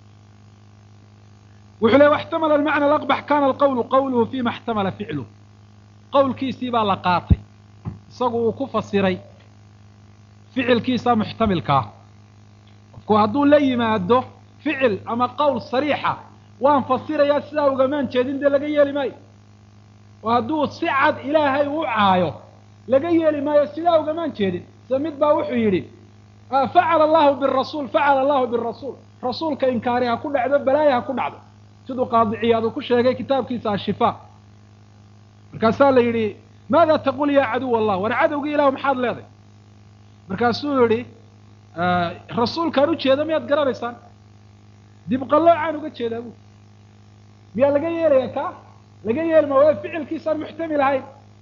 wuxuu leey waxtamala almacna alaqbax kana alqawlu qawluhu fima اxtamala ficluh. qowlkiisii baa la qaatay isagu uu ku fasiray ficilkiisa muxtamilkaa. qofku hadduu la yimaado ficil ama qowl sariixa waan fasirayaa sidaa ugamaan jeedin dee laga yeeli maayo. oo hadduu si cad ilaahay u caayo laga yeeli maayo sidaa ugamaan jeedin. sida mid baa wuxuu yidhi facala allahu birasuul, facala allahu birasuul, rasuulka inkaari ha ku dhacdo, balaaya ha ku dhacdo, siduu qaadi ciyaad uu ku sheegay kitaabkiisa ashifaa. markaasaa la yidhi maada taqul ya caduw allah, war cadowgii ilahu maxaad leeday? markaasuu yidhi rasuulkaan u jeeda miyaad garanaysaan? dibqaloocaan uga jeedaa bu. miyaa laga yeelaya kaa? laga yeeli ma waa ficilkiisaan muxtamil ahayn.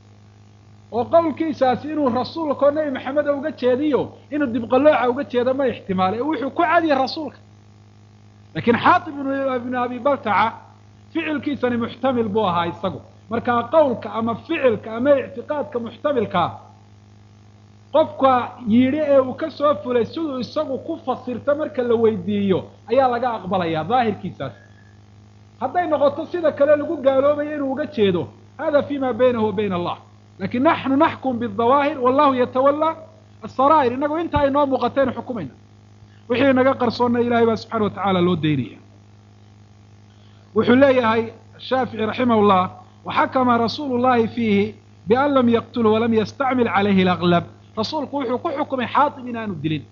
oo qowlkiisaasi inuu rasuulka oo nebi maxamed uga jeediyo inuu dibqalooca uga jeedo ma ixtimaale, wuxuu ku cadiya rasuulka. laakiin xaatib ibnu abi baltaca ficilkiisani muxtamil buu ahaa isagu. markaa qowlka ama ficilka ama ictiqaadka muxtamilkaa qofka yidhi ee uu ka soo fulay siduu isagu ku fasirto marka la weydiiyo ayaa laga aqbalayaa daahirkiisaas. hadday noqoto sida kale lagu gaaloobayo inuu uga jeedo hada fima baynahu wa bayna allah, lakin naxnu naxkum bidawaahir wallahu yatawallaa asaraa'ir. innagu inta ay noo muuqataynu xukumayna, wixii naga qarsoonna ilahay baa subxana wa tacaala loo daynaya. wuxuu leeyahay shaafici raximah llah waxakama rasuulu llahi fiihi bian lam yaqtulhu walam yastacmil calayhi alaglab. rasuulku wuxuu ku xukumay xaatib in aanu dilin,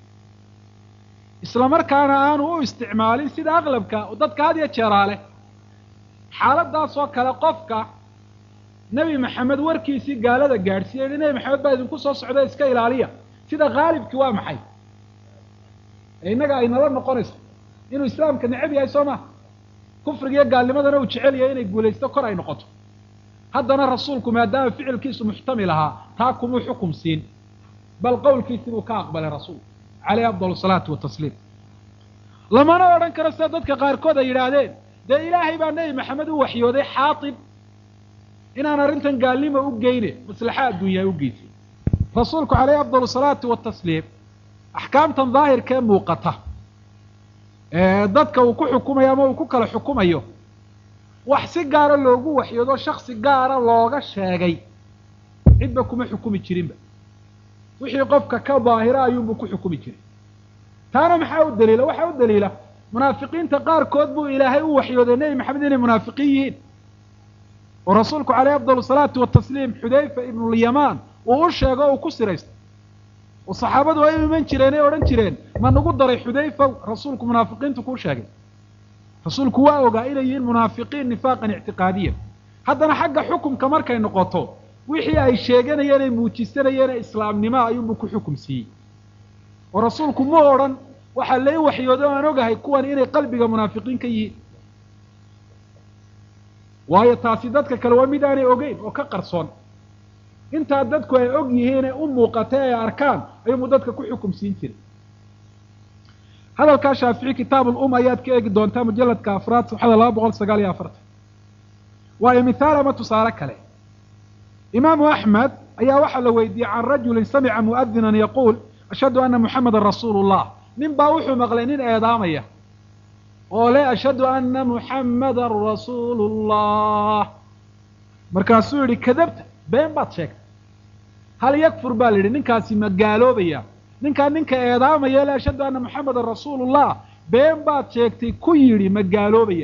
isla markaana aanu u isticmaalin sida aqlabka oo dadka had iyo jeeraa leh. xaaladaas oo kale qofka nebi maxamed warkiisii gaalada gaadhsiiyey yihi nebi maxamed baa idinku soo socda iska ilaaliya, sida haalibkii waa maxay? ee innaga ay nala noqonayso inuu islaamka necab yahay soo maha, kufriga iyo gaalnimadana uu jecel yahay inay guulaysto kor ay noqoto. haddana rasuulku maadaama ficilkiisu muxtamil ahaa taa kumuu xukum siin, bal qowlkiisii buu ka aqbalay rasuulku calayhi afdal salaatu watasliim. lamana odhan karo sida dadka qaarkood ay yidhaahdeen dee ilaahay baa nebi maxamed u waxyooday xaatib inaan arrintan gaalnimo u geyne maslaxa adduunyaa u geysay rasuulku calayhi afdal salaatu watasliim axkaamtan daahirka ee muuqata ee dadka uu ku xukumayo ama uu ku kala xukumayo wax si gaara loogu waxyoodo shaksi gaara looga sheegay cidba kuma xukumi jirinba wixii qofka ka daahira ayuunbuu ku xukumi jiray taana maxaa u daliila waxaa u daliila munaafiqiinta qaarkood buu ilaahay u waxyooday nebi maxamed inay munaafiqiin yihiin oo rasuulku calayhi afdal salaatu watasliim xudayfa ibnulyamaan uu u sheego o uu ku siraystay oo saxaabadu ay u iman jireen ay odhan jireen ma nagu daray xudayfaw rasuulku munaafiqiintu kuu sheegay rasuulku waa ogaa inay yihiin munaafiqiin nifaaqan ictiqaadiyan haddana xagga xukumka markay noqoto wixii ay sheeganayeen ay muujisanayeen islaamnimo ayuunbuu ku xukum siiyey oo rasuulku ma odhan waxaa lai waxyooday o aan ogahay kuwan inay qalbiga munaafiqiin ka yihiin waayo taasi dadka kale waa mid aanay ogeyn oo ka qarsoon intaa dadku ay og yihiin ee u muuqatay ay arkaan ayuunbuu dadka ku xukum siin jiray hadalkaa shaafici kitaabul-um ayaad ka eegi doontaa mujalladka afraad safxada laba boqol sagaal iyo afartan waayo mithaal ama tusaale kale imaamu axmed ayaa waxaa la weydiiyey can rajulin samica mu'adinan yaquul ashhadu anna muxamedan rasuulu llah nin baa wuxuu maqlay nin eedaamaya oo le ashhadu anna muxammadan rasuulu llah markaasuu yidhi kadabta been baad sheegtay hal yakfur baa la yidhi ninkaasi ma gaaloobaya ninkaa ninka eedaamaya le ashhadu anna muxammedan rasuulullah been baad sheegtay ku yidhi ma gaaloobaya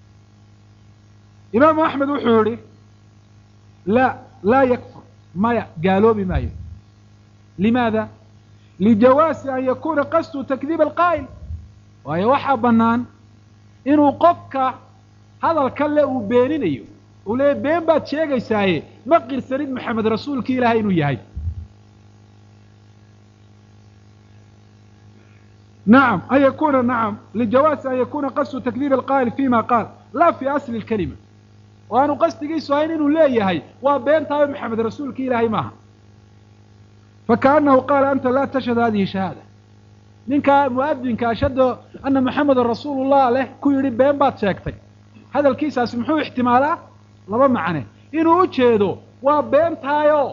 imaamu axmed wuxuu yidhi la laa yakfur maya gaaloobi maayo limaada lijawaasi an yakuuna qasdu takdiib alqaa'il waayo waxaa bannaan inuu qofka hadalkan le uu beeninayo uu leeya been baad sheegaysaaye ma qirsanid maxamed rasuulki ilaahay inuu yahay nacam an yakuna nacam lijawaasi an yakuna qasdu takdiib alqaa'il fima qaal laa fi asli lkalima oo aanu qasdigiisu ahayn inuu leeyahay waa beentaayo maxamed rasuulki ilaahay maaha fakaanahu qaala anta laa tashhad hadihi shahaada ninkaa mu'adinka ashhadu anna maxamedan rasuulullah leh ku yidhi been baad sheegtay hadalkiisaasi muxuu ixtimaalaa laba macne inuu u jeedo waa beentaayo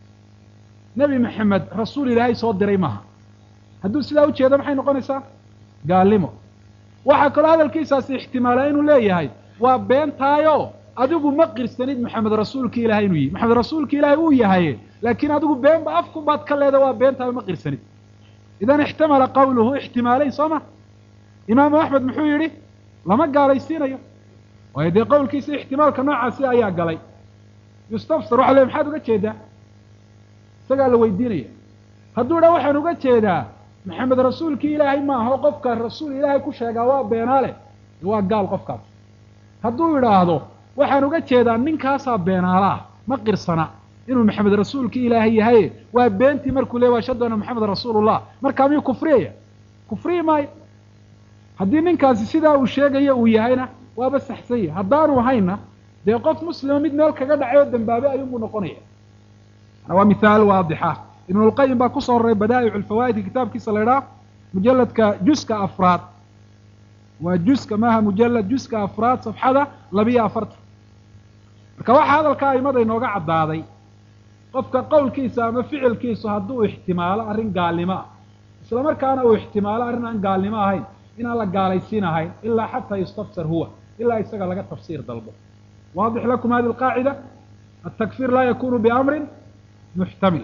nebi maxamed rasuul ilaahay soo diray maaha hadduu sidaa u jeedo maxay noqonaysaa gaalnimo waxaa kaloo hadalkiisaasi ixtimaalaa inuu leeyahay waa beentaayo adigu ma qirsanid maxamed rasuulki ilaahay inuu yihi maxamed rasuulki ilaahay uu yahay laakiin adigu beenba afku baad ka leeda waa beentaayo ma qirsanid idan ixtamala qawluhu ixtimaalayn soo ma imaamu axmed muxuu yidhi lama gaalaysiinayo waayo dee qowlkiisa ixtimaalka noocaasi ayaa galay yustafsar waxa le maxaad uga jeedaa isagaa la weydiinaya hadduu dha waxaan uga jeedaa maxamed rasuulkii ilaahay maaha oo qofka rasuul ilaahay ku sheegaa waa beenaale waa gaal qofkaas hadduu idhaahdo waxaan uga jeedaa ninkaasaa beenaalaah ma qirsana inuu maxamed rasuulkii ilaahay yahay waa beentii markuu leey ashhadu anna maxamedan rasuulullah markaa miyuu kufriyaya kufriyi maayo haddii ninkaasi sidaa uu sheegayo uu yahayna waaba saxsan yahy haddaanu hayna dee qof muslima mid meel kaga dhacay oo dambaabay ayuunbuu noqonaya waa mithaal waadixa ibnulqayim baa kusoo roray badaa'ic alfawaa'id kitaabkiisa la idhaah mujalladka juska afraad waa juska maaha mujallad juska afraad safxada labiyo afartan marka waxaa hadalka aimada inooga caddaaday qofka qowlkiisa ama ficilkiisu hadduu ixtimaalo arrin gaalnimo ah isla markaana uu ixtimaalo arrin aan gaalnimo ahayn inaan la gaalaysiin ahayn ilaa xataa yustafsar huwa ilaa isaga laga tafsiir dalbo waadix lakum hadi alqaacida altakfir laa yakunu biamrin muxtamil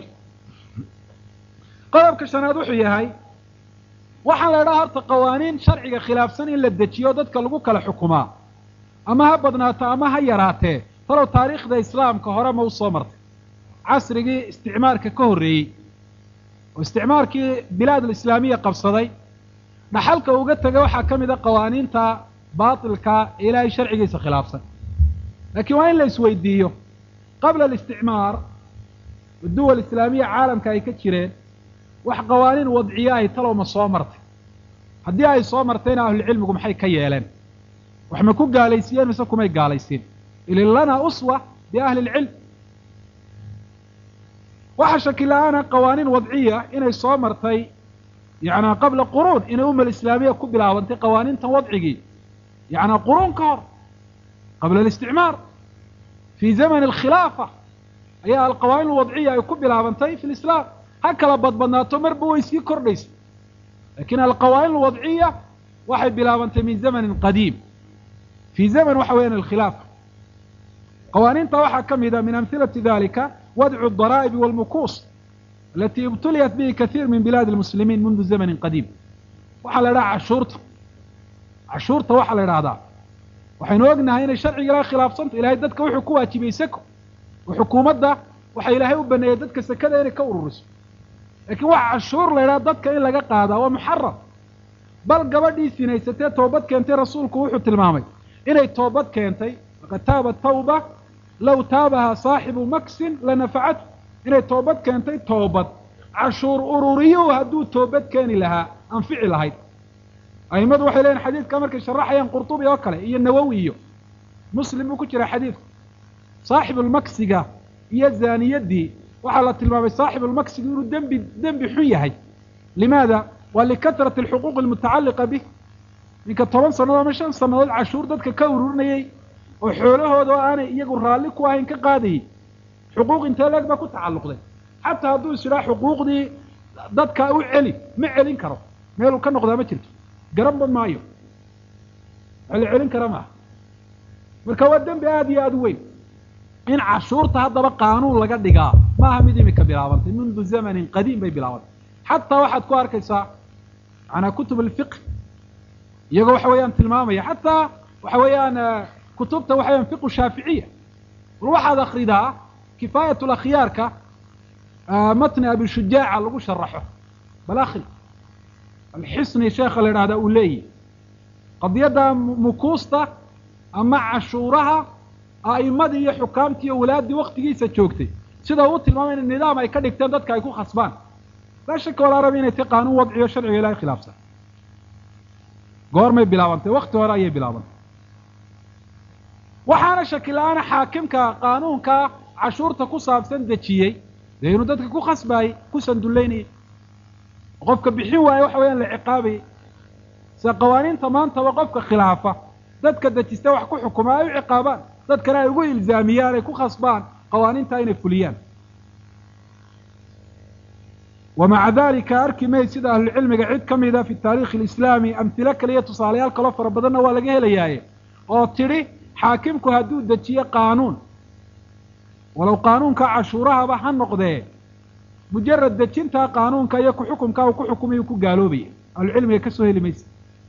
qodobka shanaad wuxuu yahay waxaan la idhaha horta qawaaniin sharciga khilaafsan in la dejiyo dadka lagu kala xukumaa ama ha badnaato ama ha yaraatee talow taariikhda islaamka hore ma u soo martay casrigii isticmaarka ka horreeyey oo isticmaarkii bilaad alislaamiya qabsaday dhaxalka uga tegay waxaa ka mid a qawaaniinta baatilka ee ilaahay sharcigiisa khilaafsan laakiin waa in la isweydiiyo qabla alisticmaar duwal islaamiya caalamka ay ka jireen wax qawaaniin wadciya ay talow ma soo martay haddii ay soo martayna ahlulcilmigu maxay ka yeeleen wax ma ku gaalaysiiyeen mise kumay gaalaysiin ilin lanaa uswa biahli ilcilm waxa shaki la-aana qawaaniin wadciya inay soo martay yacnaa qabla quruun inay umma islaamiya ku bilaabantay qawaaniintan wadcigii يعني قرون كهر قبل الاستعمار في زمن الخلافة أي القوانين الوضعية يكون بلابنتي في الإسلام هكذا بدبناتو مربو ويسكي كرديس. لكن القوانين الوضعية واحد بلابنتي من زمن قديم في زمن وحوين الخلافة. قوانين طوحة كم إذا من أمثلة ذلك وضع الضرائب والمكوس التي ابتليت به كثير من بلاد المسلمين منذ زمن قديم. وحال لا عشورته عشورته وحال لا هذا وحين وقنا هنا الشرع إلى خلاف صنت إلى يددك وحكوها تبيسكو وحكومة ده وحي إلهي وبني يددك سكده إلى كور الرسل. لكن وحا عشور لا يددك إلا قاعدة ومحرم بل قبل سنيستي توبت كانت رسولك وحو تلمامي إني توبت كانت فقد تاب التوبة لو تابها صاحب مكس لنفعته. إني توبت كانت توبت عشور أرورية وهدو توبت كان لها أنفع لها. أي ماذا وحي لين حديث كامرك الشراحة ين قرطوبي وكله هي النووي مسلم وكتير حديث صاحب المكسجة هي الزانية دي وحالة المامي صاحب المكسجة يقولوا دم دم حية. لماذا؟ ولكثرة الحقوق المتعلقة به. من كطبعا سنة مشان سنة العشور ذاتك كورورني وحوله هذا أنا يقول رالك وهين كقاضي حقوق انت لك بكو تعلق ده حتى هذول سلاح حقوق دي ذاتك أعلي ما علين كرم ما يلو كان قدامه تلك قرب مايو علي علين كرمه مركوادن بهذه أدوين إن عشورتها هذا قانون لقد دقا ما هم يدي مكبلاوانتي منذ زمن قديم بي بلاوانتي. حتى واحد كواركيسا أنا كتب الفقه يقول حويان تلمامية حتى وحويان كتبته وحويان فقه الشافعية والواحد أخريدها كفاية الأخيار ك متن أبي الشجاع اللي شرحه بالآخر الحسن يا شيخ اللي هذا أولي قد يدا مكوسته أما عشورها أئمدي حكامتي وولادي وقت جيسة شوكتي سيدا وقت المامين النظام أي كان يكتب ذاتك يكون خصبان لا شك ولا ربين يتقانوا وضعي وشرعي لا خلافه قورمي بلاوانتي وقت ورأيي بلاوانتي. وحانا شكل أنا حاكمك قانونك عشورتك كصاب سندتشيي لأنه دتك كو خصباي كو سندليني وقفك بحيوة وحوين لعقابي سقوانين ثمان توقفك خلافة دتك دتستوح كو حكومة وعقابان دتك لا يقول إلزاميان كو خصبان قوانين تاين فليان. ومع ذلك أركي مي سيد أهل العلم قاعد كم إذا في التاريخ الإسلامي أمثلة كلية تصاليها الكلافة ربضنا ولا جهل إياه أو تري حاكمك هدود دتشية قانون ولو قانون كعشورها بحن نقضيه مجرد دتشنتها قانون كيكو حكم كاو كو حكمي وكو قالوا بي العلم يكسوه لميس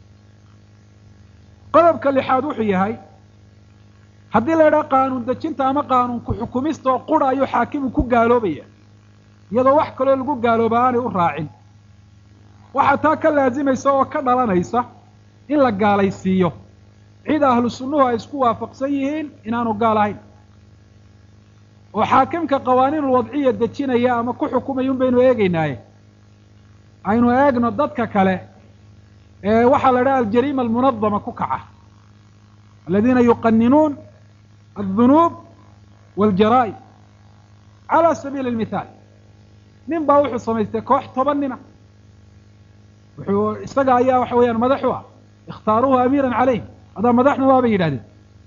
قلبك اللي حادوحي هاي هدي لا قانون دتشنتها ما قانون كو حكميست وقرا أيو حاكم وكو قالوا بي iyadoo wax kale lagu gaaloobaanay u raacin waxa taa ka laazimaysa oo ka dhalanaysa in la gaalaysiiyo cid ahlu sunnuhu ay isku waafaqsan yihiin inaanu gaalahayn oo xaakimka qawaaniin wadciya dejinaya ama ku xukumayo baynu eegaynaaye aynu eegno dadka kale ee waxa la dhaal jariima almunadama ku kaca alladina yuqanninuun الذنوب والجرائم على سبيل المثال nin baa wuxuu samaystay koox toban nina wuxuu isaga ayaa waxa weeyaan madaxu ah ikhtaaruhu amiiran calayh hada madaxna waa bay yidhahdeen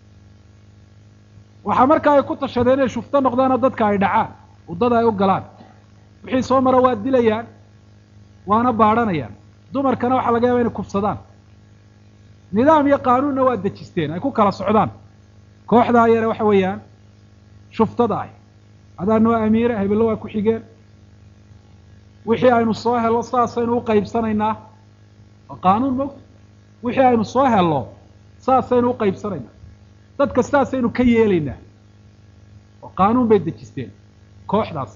waxaa markaa ay ku tashadeen inay shufto noqdaanoo dadka ay dhacaan waddada ay u galaan wixii soo mara waa dilayaan waana baadhanayaan dumarkana waxaa laga yaaba inay kufsadaan nidaam iyo qaanuunna waa dejisteen ay ku kala socdaan kooxdaa yare waxa weeyaan shuftada ah hadaa noo amiira hebello waa ku xigeen wixii aynu soo helo saasaynu u qaybsanaynaa qaanuun mog wixii aynu soo helo saasaynu u qaybsanaynaa dadka saasaynu ka yeelaynaa oo qaanuun bay dejisteen kooxdaas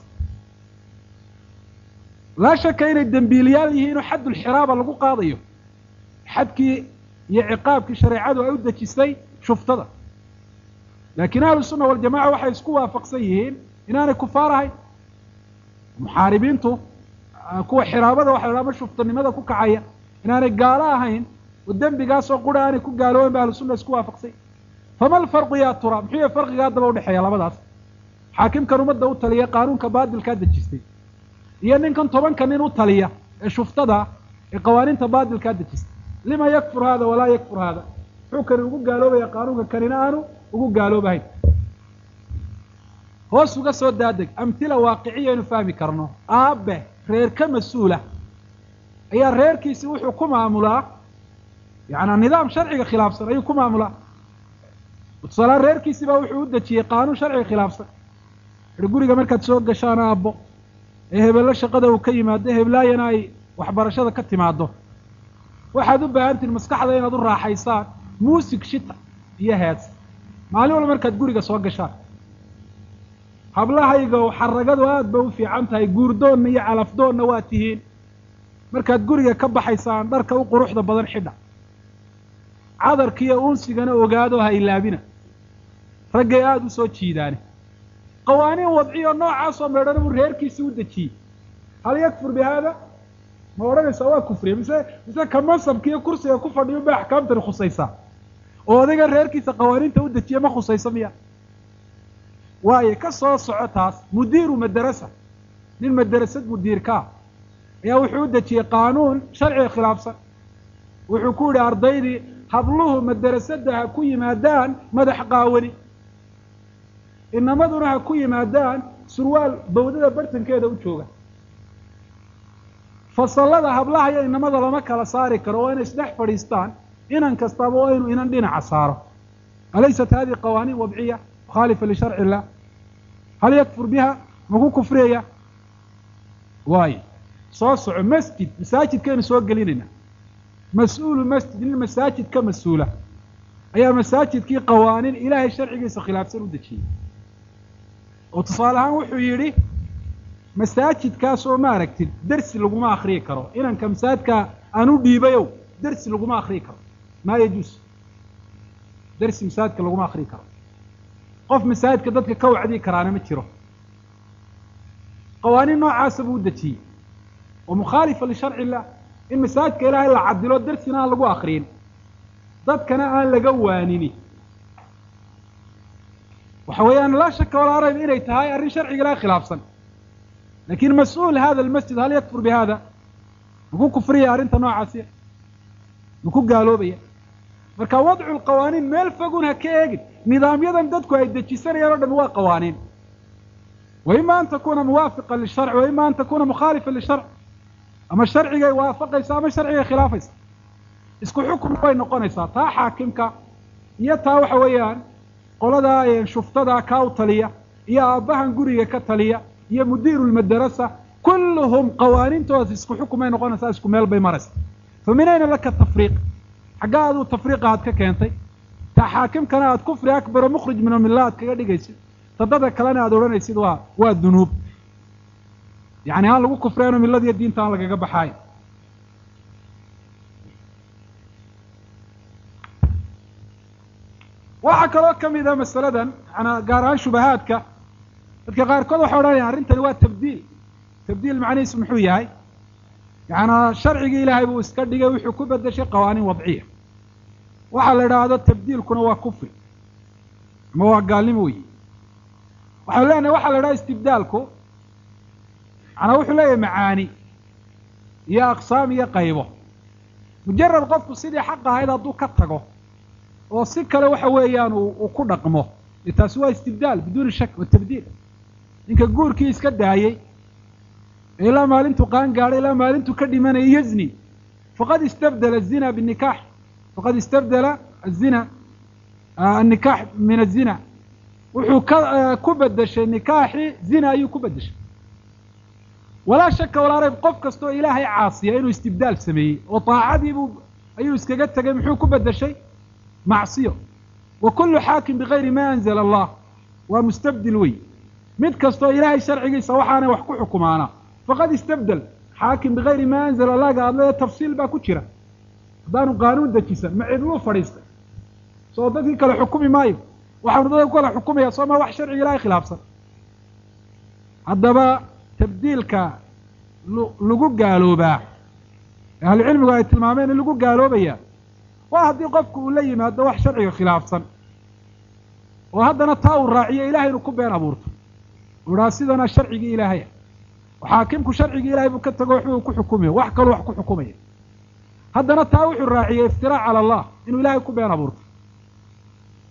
laa shaka inay dembiiliyaal yihiin oo xaddul xiraaba lagu qaadayo xadkii iyo ciqaabkii shareecadu ay u dejisay shuftada laakiin ahlu sunna waljamaca waxay isku waafaqsan yihiin inaanay kufaar ahayn muxaaribiintu kuwa xiraabada waxa la dhaha shuftanimada ku kacaya inaanay gaalo ahayn oo dembigaasoo qura aanay ku gaaloobin ba ahlu sunna isku waafaqsay fama alfarqu yaa tura muxuu farqiga haddaba u dhexeeya labadaas xaakimkan ummadda u taliya qaanuunka baadilkaa dejistay iyo ninkan tobanka nin u taliya ee shuftada ee qawaaniinta baadilkaa dejistay lima yakfur hada walaa yakfur hada muxuu kani ugu gaaloobaya qaanuunka kanina aanu ugu gaaloobahayn. hoos uga soo daadeg amhila waaqiciya aynu fahmi karno. aabe reer ka mas-uula ayaa reerkiisi wuxuu ku maamulaa yacnaa nidaam sharciga khilaafsan ayuu ku maamulaa. tusaalehaan reerkiisi baa wuxuu u dejiyey qaanuun sharciga khilaafsan. i guriga markaad soo gashaan aabbo ee hebello shaqada uu ka yimaado heblaayana ay waxbarashada ka timaado waxaad u baahantihin maskaxda inaad u raaxaysaan muusig shita iyo hees maalin walba markaad guriga soo gashaan. hablahayga xaragadu aad bay u fiican tahay, guurdoonna iyo calafdoonna waa tihiin. markaad guriga ka baxaysaan dharka u quruxda badan xidha, cadarkiiyo unsigana ogaado ha ilaabina. raggay aada u soo jiidaane qawaaniin wadciyo noocaasoo meedhana buu reerkiisii u dejiyey. hal yakfur bi haada ma odhanaysaa waa kufriya mise mise ka mansabka iyo kursiga ku fadhiyo bay axkaamtani khusaysaa oo odayga reerkiisa qawaaniinta u dejiya ma khusayso miya? waayo ka soo soco taas. mudiiru madarasa, nin madarasad mudiirkaa ayaa wuxuu u dejiyey qaanuun sharciga khilaafsan. wuxuu ku yidhi ardaydii habluhu madarasada ha ku yimaadaan madax qaawani, inamaduna ha ku yimaadaan surwaal bawdada bartankeeda u jooga. fasallada hablaha iyo inamada lama kala saari karo, waa inay isdhex fadhiistaan. inan kastaba waa inuu inan dhinaca saaro. alaysat hadihi qawaaniin wadciya mukhaalifa lisharci illah? hal yakfur biha maku kufriyaya? waayo soo soco. masjid masaajidkaynu soo gelinayna. mas-uulu masjid, nin masaajid ka mas-uula ayaa masaajidkii qawaaniin ilaahay sharcigiisa khilaafsan u dejiyey. oo tusaale ahaan wuxuu yidhi masaajidkaas oo ma aragtid dersi laguma akriyi karo. inanka masaajidka aan u dhiibayow dersi laguma akriyi karo, maa yajuus. dersi masaajidka laguma akriyi karo. qof masaajidka dadka ka wacdii karaana ma jiro. qawaaniin noocaasa buu u dejiyey oo mukhaalifa lisharci illah. in masaajidka ilaahay la cadilo dersina aan lagu akriyin, dadkana aan laga waanini, waxa weeyaan laa shaka walaa rayb inay tahay arrin sharciga ilaahay khilaafsan. lakin mas-uul hada almasjid hal yakfur bi hada? maku kufriya arrinta noocaasiya? maku gaaloobaya? marka wadcu lqawaaniin meel fogun ha ka eegin. nidaamyadan dadku ay dejisanayaan o dham waa qawaaniin. wa ima an takuna muwaafiqa lisharc wa ima an takuna mukhaalifa lisharc. ama sharcigay waafaqaysa ama sharcigay khilaafaysa. isku xukun way noqonaysaa. taa xaakimka iyo taa waxa weeyaan qoladaa shuftada kaa u taliya iyo aabbahan guriga ka taliya iyo mudiiru lmadarasa kulluhum qawaaniintoodas isku xukumay noqonaysaa, isku meel bay maraysa. fa min ayna laka tafriiq? xaggaa aduu tafriiqa aad ka keentay? taa xaakimkana aad kufri akbaro mukhrij min amilla aad kaga dhigaysid, tadada kalena aad odhanaysid waa waa dunuub. yacni aan lagu kufreeno milladiiyo diinta aan lagaga baxaayo. waxaa kaloo ka mid a masaladan yanaa gaar ahaan shubahaadka. dadka qaarkood waxay odhanayaan arrintani waa tabdiil. tabdiil macnihiisu muxuu yahay? yacanaa sharcigii ilaahay buu iska dhigay, wuxuu ku bedeshay qawaaniin wadciya. waxaa la idhaahdo tabdiilkuna waa kufri ama waa gaalnimo weyi. waxaan leenahay waxaa la idhaha istibdaalku yanaa wuxuu leeyahay macaani iyo aqsaam iyo qaybo. mujarad qofku sidii xaq ahayd hadduu ka tago oo si kale waxa weeyaan uu ku dhaqmo, de taasi waa istibdaal biduuni shak wa tabdiil. ninka guurkii iska daayey ilaa maalintuu qaan gaadhay ilaa maalintuu ka dhimanayay yazni, faqad istabdala azina binikaax. faqad istabdala azina annikaax min azina. wuxuu ka ku bedeshay nikaaxii zina ayuu ku bedeshay. walaa shaka walaa rayb qof kastoo ilaahay caasiya inuu istibdaal sameeyey oo taacadiibuu ayuu iskaga tegay. muxuu ku bedeshay? macsiyo. wa kullu xaakim bigayri ma anzala allah waa mustabdil wey. mid kastoo ilaahay sharcigiisa waxaanay wax ku xukumaana faqad istabdel. xaakim bigayri ma anzala allahga adle tafsiil baa ku jira. haddaanu qaanuun dejisan ma cidluu fadhiistay soo dadkii kale xukumi maayo. waxaanu dadka ku kala xukumaya soo ma wax sharciga ilaahay khilaafsan. haddaba tabdiilka lagu gaaloobaa ahlucilmigu ay tilmaameen in lagu gaaloobaya waa haddii qofku uu la yimaado wax sharciga khilaafsan oo haddana taa uu raaciyo ilahay inuu ku been abuurto u idhaha sidana sharcigii ilaahaya. oo xaakimku sharcigii ilahay buu ka tago waxbuu ku xukumaya, wax kaloo wax ku xukumaya. haddana taa wuxuu raaciyey iftiraac cala allah, inuu ilahay ku been abuurto.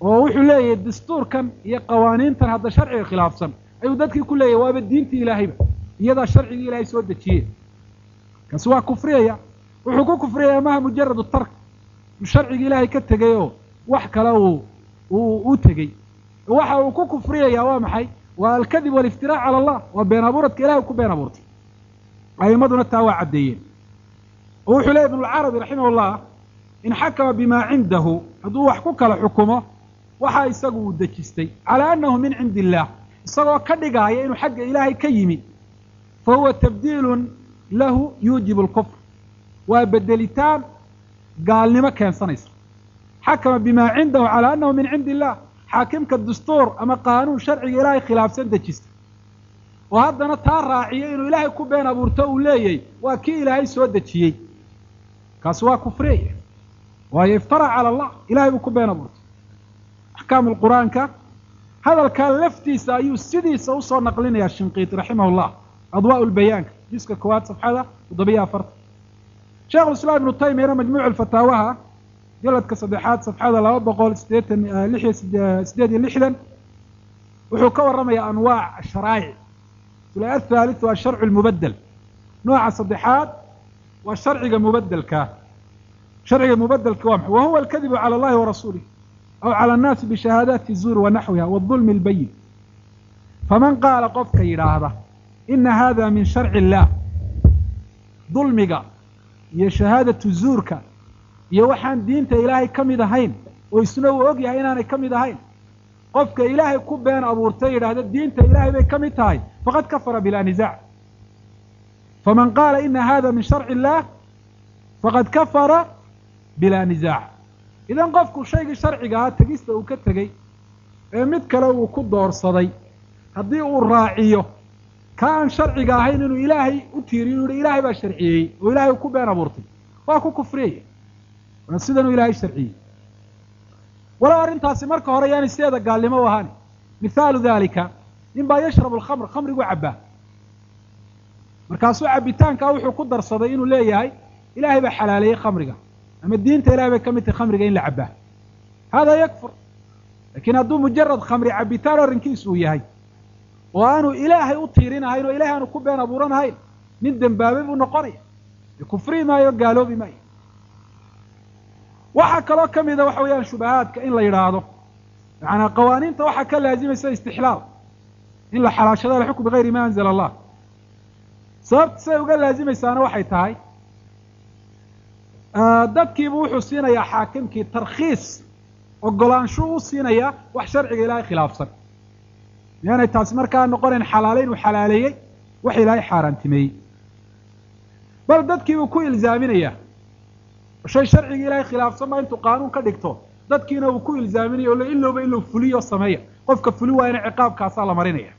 ووحو ليه الدستور كان هي قوانين تن هذا شرعي خلافا أيو ذاتك كل يواب الدين تي إلهي يدا شرعي إلهي سود الشيء كسوا كفرية وحقوق كفرية ما مجرد الترك الشرعي إلهي كتجيو وحكى له وتجي وحقوق كفرية يا وامحي والكذب والافتراء على الله وبين أبورتك إلهي وكبين أبورتي أي مدن التاوى عديين وحو ليه ابن العربي رحمه الله إن حكم بما عنده هدو وحكوك لحكمه وحا يساقوا الدجستي على أنه من عند الله يساقوا كدقايا إنه حق إلهي كيمي فهو تبديل له يوجب الكفر وبدلتان قال لما كان صنيصر حكم بما عنده على أنه من عند الله حاكمك الدستور أما قانون شرعي إلهي خلاف سندجست وهذا نتار راعي إنه إلهي كبين أبورته ليي وكي إلهي سودتشي كاسوا كفرية ويفترى على الله إلهي كبين أبورته أحكام القرآن كا هذا كان لفتي سايو سيدي سوصر نقلين يا الشنقيط رحمه الله أضواء البيان جسك كوات صفحة وضبيها فرط شيخ الإسلام ابن تيمية مجموع الفتاوى جلد كصديحات صفحة لا بقول سديت لحية سديد اللحدا وحكوا رمي أنواع الشرائع الثالث والشرع المبدل نوع الصديحات والشرع المبدل كا شرع المبدل كوامح وهو الكذب على الله ورسوله أو على الناس بشهادات الزور ونحوها والظلم البين فمن قال قفك إلى هذا إن هذا من شرع الله ظلمك يا شهادة الزورك يا وحان دينت إلهي كم دهين ويسنو أوجي هنا كم دهين قفك إلهي كبين أبورتي هذا دينت إلهي بكم تاي فقد كفر بلا نزاع فمن قال إن هذا من شرع الله فقد كفر بلا نزاع إذا قفك شيء شرعي قاعد تجيست وكتجي متك لو كدور صدي هدي الراعيه كان شرعي قاعد إنه إلهي أتيرين إلهي بشرعي وإلهي كبين أبورتي واكو كفرية ونسيدنا إلهي الشرعي ولا أرنت سمرك هريان السيادة قال لي ما وهاني مثال ذلك إنبا يشرب الخمر خمر يقول عباه مركاسو عبيتان كاوحو كدر صديين وليه إلهي بحلالي خمرقة أما الدين إلهي بكمية خمرقة إلا عباه هذا يكفر لكن هدو مجرد خمر عبيتان ورنكيسو يهي وأنو إلهي أطيرين هاي وإلهي أنو كبين أبوران هاي ندن بابي ونقرية يكفري ما يقالوا بماي وحكى الله كم إذا وحويان شبهات كإن لا يرادو يعني قوانين توحكى لازم يسوي استحلال إن لا حلاش هذا الحكم بغير ما أنزل الله صارت سيقول لازم يسانا وحي تاي دادكي بوحو سينا يا حاكم كي ترخيص وقلان شو سينا يا وحشرع إلهي خلاف صر يعني تاسمر كان نقرن حلالين وحلاليين وحي لاي حاران تمي بل دادكي وكو إلزامين إياه وشي شرعي إلهي خلاف صر ما انتو قانون كدكتو دادكينا وكو إلزامين يقول إلو بإلو فليو السمية قفك فليو وين عقاب كاسالة مرين إياه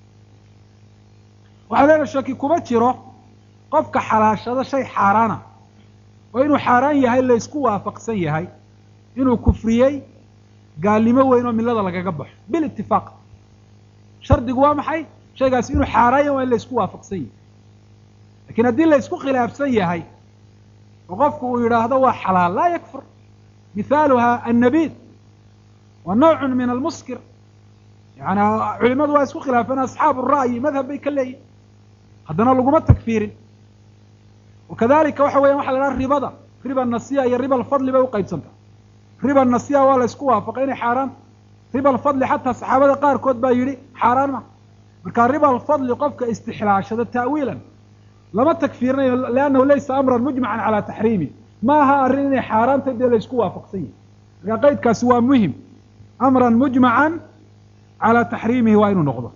وحلال الشاكي كوباتشيرو قفك حلاش هذا شيء حارانا وإنو حاران يهي اللي يسكوها فقسي يهي إنو كفريي قال لي مو إنو من لذا لك قبح بالاتفاق شرط قوام حي شيء قاس إنو حاران وإن اللي يسكوها فقسي لكن الدين اللي يسكو خلاف سيهي وقفك ويرى هذا هو حلال لا يكفر مثالها النبيذ ونوع من المسكر يعني علماء دوا يسكو خلافنا أصحاب الرأي مذهب بيكلي هذا نلقوا التكفير وكذلك وحوي محل الربا ربا النسيئة هي ربا الفضل بوقيت سنة ربا النسيئة ولا يسكوها فقين حرام ربا الفضل حتى الصحابة قار كود بايري حرام كان ربا الفضل يقفك استحلاش هذا تأويلا لما تكفيرني لأنه ليس أمرا مجمعا على تحريمه ما ها أرني حرام تدي ليسكوها فقسية قيد كسوا مهم أمرا مجمعا على تحريمه وإنه نقضه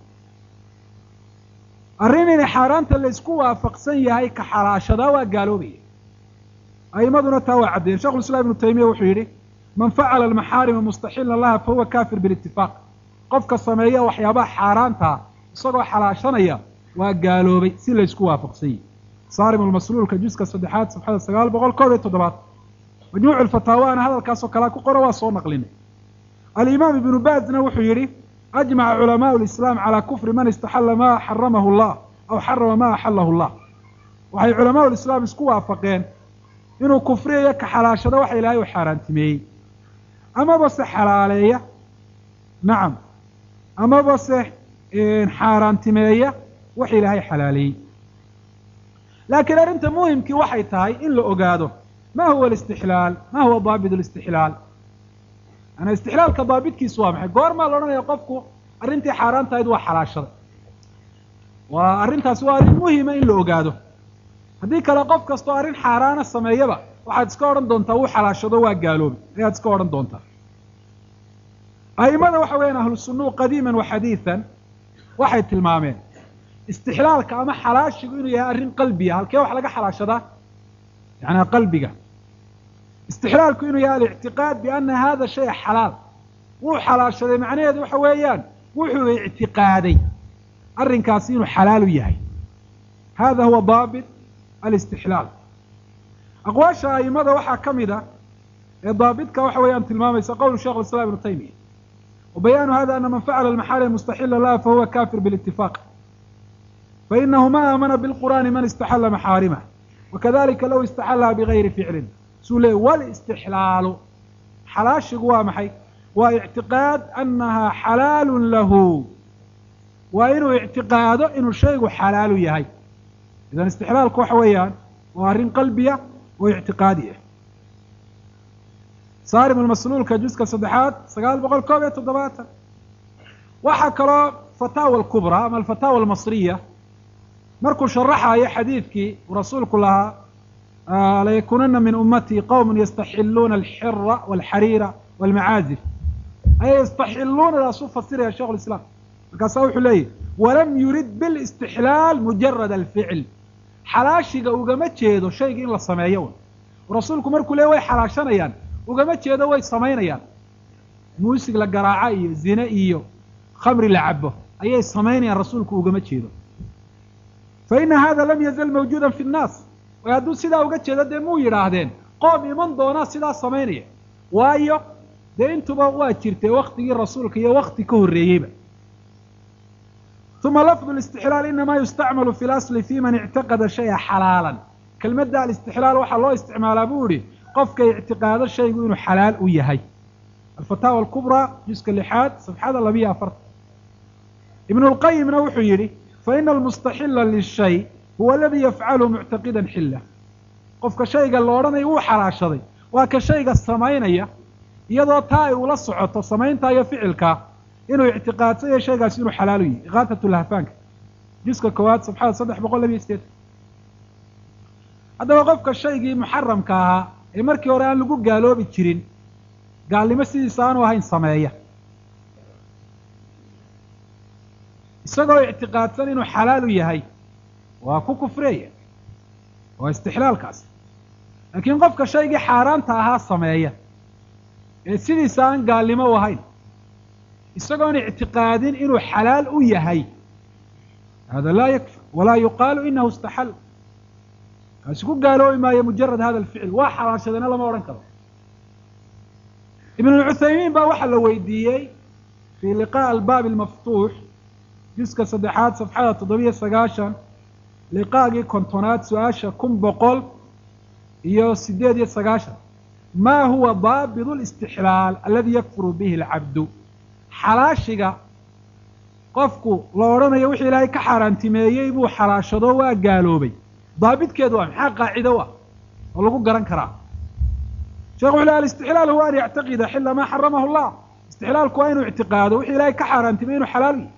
أرني حرام تليسكوها فقسية هاي كحراشة وقالوا بي أي مدن توعد شيخ الإسلام ابن تيمية وحيري من فعل المحارم مستحيل الله فهو كافر بالاتفاق قفك الصمية وحيابها حارانتها صدوا حراشانية وقالوا بي سي ليسكوها فقسية صارم المسلول كجزء كالصديحات سبحانه السقال بقول كوري تضبط مجموع الفتاوى أنا هذا الكاسو كلاكو قروا صور نقلين الإمام ابن باز وحيري أجمع علماء الإسلام على كفر من استحل ما حرمه الله أو حرم ما أحله الله وحي علماء الإسلام اسكوا فقين إنه كفرية كحلاشة وحي لا يحرم تمي أما بس حلالية nacam amaba se xaaraantimeeya wax ilaahay xalaaleeyey laakiin arrinta muhimkii waxay tahay in la ogaado ma huwa alistixlaal ma huwa daabit alistixlaal ana istixlaalka daabitkiisu waa maxay goormaa la odhanaya qofku arrintii xaaraan tahayd waa xalaashaday waa arrintaasi waa arrin muhima in la ogaado haddii kale qof kastoo arrin xaaraana sameeyaba waxaad iska odhan doontaa wuu xalaashado waa gaaloobay ayaad iska odhan doontaa a'imada waxa weeyaan ahlu sunnuhu qadiiman wa xadiidan waxay tilmaameen istixlaalka ama xalaashigu inuu yahay arrin qalbiya halkee wax laga xalaashadaa yacnaa qalbiga istixlaalku inuu yahay alictiqaad biana hada shay xalaal wuu xalaashaday macnaheedu waxa weeyaan wuxuu ictiqaaday arrinkaasi inuu xalaalu yahay hada huwa daabit alistixlaal aqwaasha a'imada waxaa ka mid a ee daabitka waxa weeyaan tilmaamaysa qowl sheekh alislaam ibnu taymiya وبيان هذا أن من فعل المحارم مستحلا لها فهو كافر بالاتفاق فإنه ما آمن بالقرآن من استحل محارمه وكذلك لو استحلها بغير فعل سولي والاستحلال حلاشق وامحي واعتقاد أنها حلال له وإنه اعتقاده إنه الشيء حلال يهي إذا استحلال كوحويان وارين قلبية واعتقادية صارم المسلول كجزء صدحات سقال بقول كوبية تضبات وحكرا فتاوى الكبرى أما الفتاوى المصرية مركو شرحها يا حديثك ورسول كلها آه ليكونن من أمتي قوم يستحلون الحر والحرير والمعازف أي يستحلون لا صوف فسير يا شيخ الإسلام كسوح لي ولم يرد بالاستحلال مجرد الفعل حلاشي وقامت شيء شيء إلا السمايون ورسولكم مركو لي وي حلاشنا يعني ugama jeedo way samaynayaan muusig la garaaca iyo zina iyo khamri la cabo ayay samaynayaan rasuulku ugama jeedo fa inna hada lam yazal mawjudan fi an-nas wa hadu sida uga jeedo de muu yiraahdeen qoom iman doona sida samaynaya waayo de intuba waa jirtay waqtigii rasuulka iyo waqti ka horeeyayba ثم لفظ الاستحلال انما يستعمل في الاصل في من اعتقد شيئا حلالا كلمه الاستحلال waxa loo isticmaalaa buuri قفك اعتقاد الشيء إنه حلال ويهي الفتاوى الكبرى جزء اللحاد صفحة اللبية فرط ابن القيم نوحي يري فإن المستحل للشيء هو الذي يفعله معتقدا حله قفك شيء قال له رمي هو حلال شضي وكشيء السماين يضع تاي ولا صعط السماين تاي فعلك إنه اعتقاد سي شيء قال إنه حلال غاثة اللهفانك جزء كوات صفحة صدح بقول لبي استيت هذا قفك الشيء محرم كاها ee markii hore aan lagu gaaloobi jirin gaalnimo sidiisa aanu ahayn sameeya isagoo ictiqaadsan inuu xalaal u yahay waa ku kufreeya waa istixlaalkaas laakiin qofka shaygii xaaraanta ahaa sameeya ee sidiisa aan gaalnimo u ahayn isagoon ictiqaadin inuu xalaal u yahay hada laa yakfur walaa yuqaalu inahu istaxal اسكو قالوا ما هي مجرد هذا الفعل واحد شدنا لما ورن كذا ابن العثيمين بقى واحد لو ويديي في لقاء الباب المفتوح جزء صدحات صفحه تضبيه سقاشن لقاء كونتونات سؤاشا كم بقول iyo sideed iyo sagaashan ما هو ضابط الاستحلال الذي يكفر به العبد حلاشيغا قفكو لو oranayo wixii ilaahay ka xaraantimeeyay buu xalaashado waa gaaloobay ضابطkeedu waa maxaa qaacido waa oo lagu garan karaa sheekhu wuxuu al-istixlaal huwa an yactaqida xilla ma haramahu Allah istixlaalku waa inuu ictiqaado wixii ilaahay ka xaaraantimay inuu xalaal yahay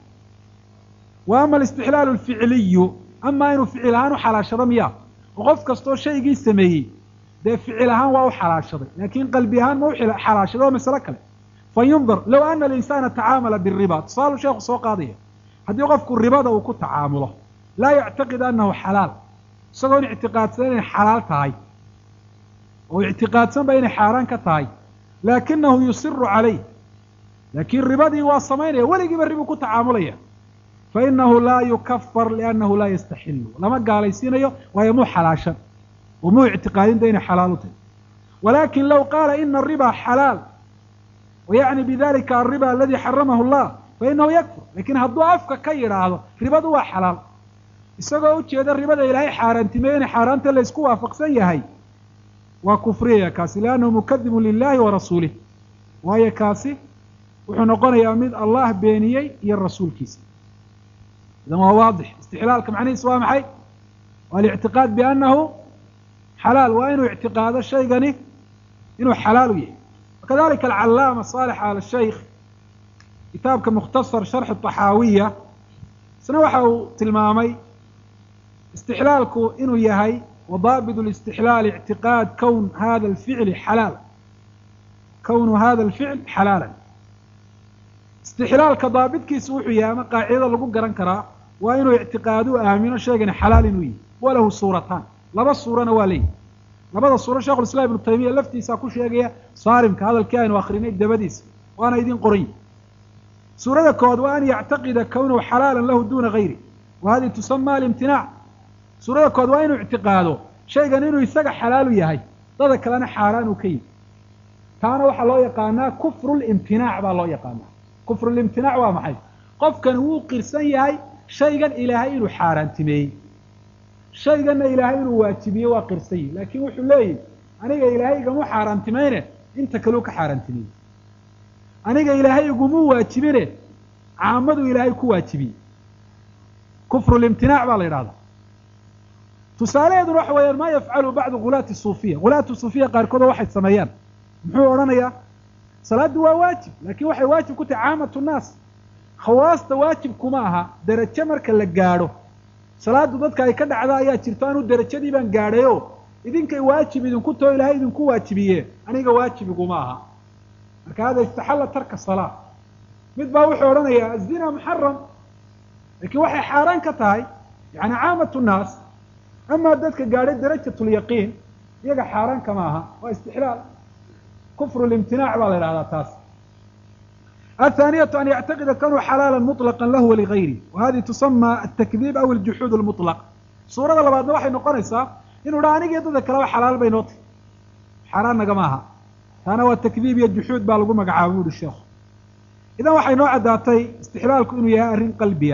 wa ama al-istixlaal al-ficli ama inuu ficil ahaan u xalaashado miya qof kastoo shaygii sameeyay de ficil ahaan waa u xalaashaday laakiin qalbi ahaan ma u xalaashado mas'ala kale fayunzar law anna al-insana ta'amala bir-riba saalu sheekhu soo qaadaya hadii qofku ribada uu ku tacaamulo la yactaqid annahu xalaal isagoo ictiqaadsan inay xalaal tahay oo ictiqaadsan ba inay xaaraan ka tahay laakinahu yusiru calayh laakiin ribadii waa samaynaya weligiiba ribu ku tacaamulaya fainahu laa yukaffar liannahu laa yastaxilu lama gaalaysiinayo waayo muu xalaashan oo muu ictiqaadinta inay xalaal u tahay walakin low qaala ina ariba xalaal wayacni bidalika alriba aladi xaramahu allah fainahu yakfur lakin hadduu afka ka yidhaahdo ribadu waa xalaal isagoo u jeeda ribada ilaahay xaaraantimeeyay in xaaraanta la isku waafaqsan yahay waa kufriya kaasi laannahu mukadibu lillahi wa rasuulih waayo kaasi wuxuu noqonayaa mid allah beeniyey iyo rasuulkiisa. idan waa waadix istixlaalka macnihiisa waa maxay? waa alictiqaad biannahu xalaal, waa inuu ictiqaado shaygani inuu xalaal u yahay. wakadalika alcallaama saalix al shaykh kitaabka mukhtasar sharxi طaxaawiya isna waxa uu tilmaamay istixlaalku inuu yahay wadaabit اlاstixlaal اctiqaad kown hada اlficli xalaal kownu hada اlficl xalaala. istixlaalka daabitkiisu wuxuu yahay ama qaacidada lagu garan karaa waa inuu ictiqaadu aamino shaygani xalaal inuu yahay. walahu suurataan, laba suurana waa leeyihi. labada suuro sheekhu islam ibnu taymiya laftiisaa ku sheegaya saarimka hadalkii aynu akrinay dabadiisa, waana idin qoran. suurada kood waa an yactaqida kownahu xalaalan lahu duna gayri, wa hadihi tusama alimtinaac. suurada kood waa inuu ictiqaado shaygan inuu isaga xalaalu yahay, dada kalena xaaraan uu ka yihi. taana waxaa loo yaqaanaa kufru limtinaac baa loo yaqaanaa. kufru limtinaac waa maxay? qofkan wuu qirsan yahay shaygan ilaahay inuu xaaraantimeeyey, shayganna ilaahay inuu waajibiyey waa qirsan yihi, laakiin wuxuu leeyihi aniga ilaahay igamu xaaraantimayne inta kaleu ka xaaraantimeeyey. aniga ilaahay igumu waajibine caamadu ilaahay ku waajibiyey. kufru limtinaac baa la yidhahdaa. tusaalaheeduna waxa weeyaan maa yafcalu bacdu ghulaati suufiya. ghulaatu suufiya qaarkood waxay sameeyaan, muxuu odhanayaa salaaddu waa waajib, laakiin waxay waajib ku tahay caamatu nnaas. khawaasta waajib kuma aha. derajo marka la gaadho salaaddu dadka ay ka dhacda ayaa jirto, anuu derajadii baan gaadhayo idinkay waajib idinku tao ilaahay idinku waajibiye, aniga waajib iguma aha. marka hada istaxalla tarka salaa. mid baa wuxuu odhanayaa azina muxaram, laakiin waxay xaaraan ka tahay yani caamatu nnaas. amaa dadka gaadhay darajat lyaqiin iyaga xaaraan kama aha, waa istixlaal. kufru limtinaac baa la yidhahdaa taas. athaaniyatu an yactaqida kanuu xalaala muطlaqan lahu waligayri, wa hadihi tusama altakdiib aw aljuxuud almuطlaq. suurada labaadna waxay noqonaysaa inuu dha anigiyo dada kaleba xalaal bay noo tahy, xaaraan nagama aha. taana waa takdiib iyo juxuud baa lagu magacaaba buuhi sheekhu. idan waxay noo caddaatay istixlaalku inuu yahay arrin qalbiya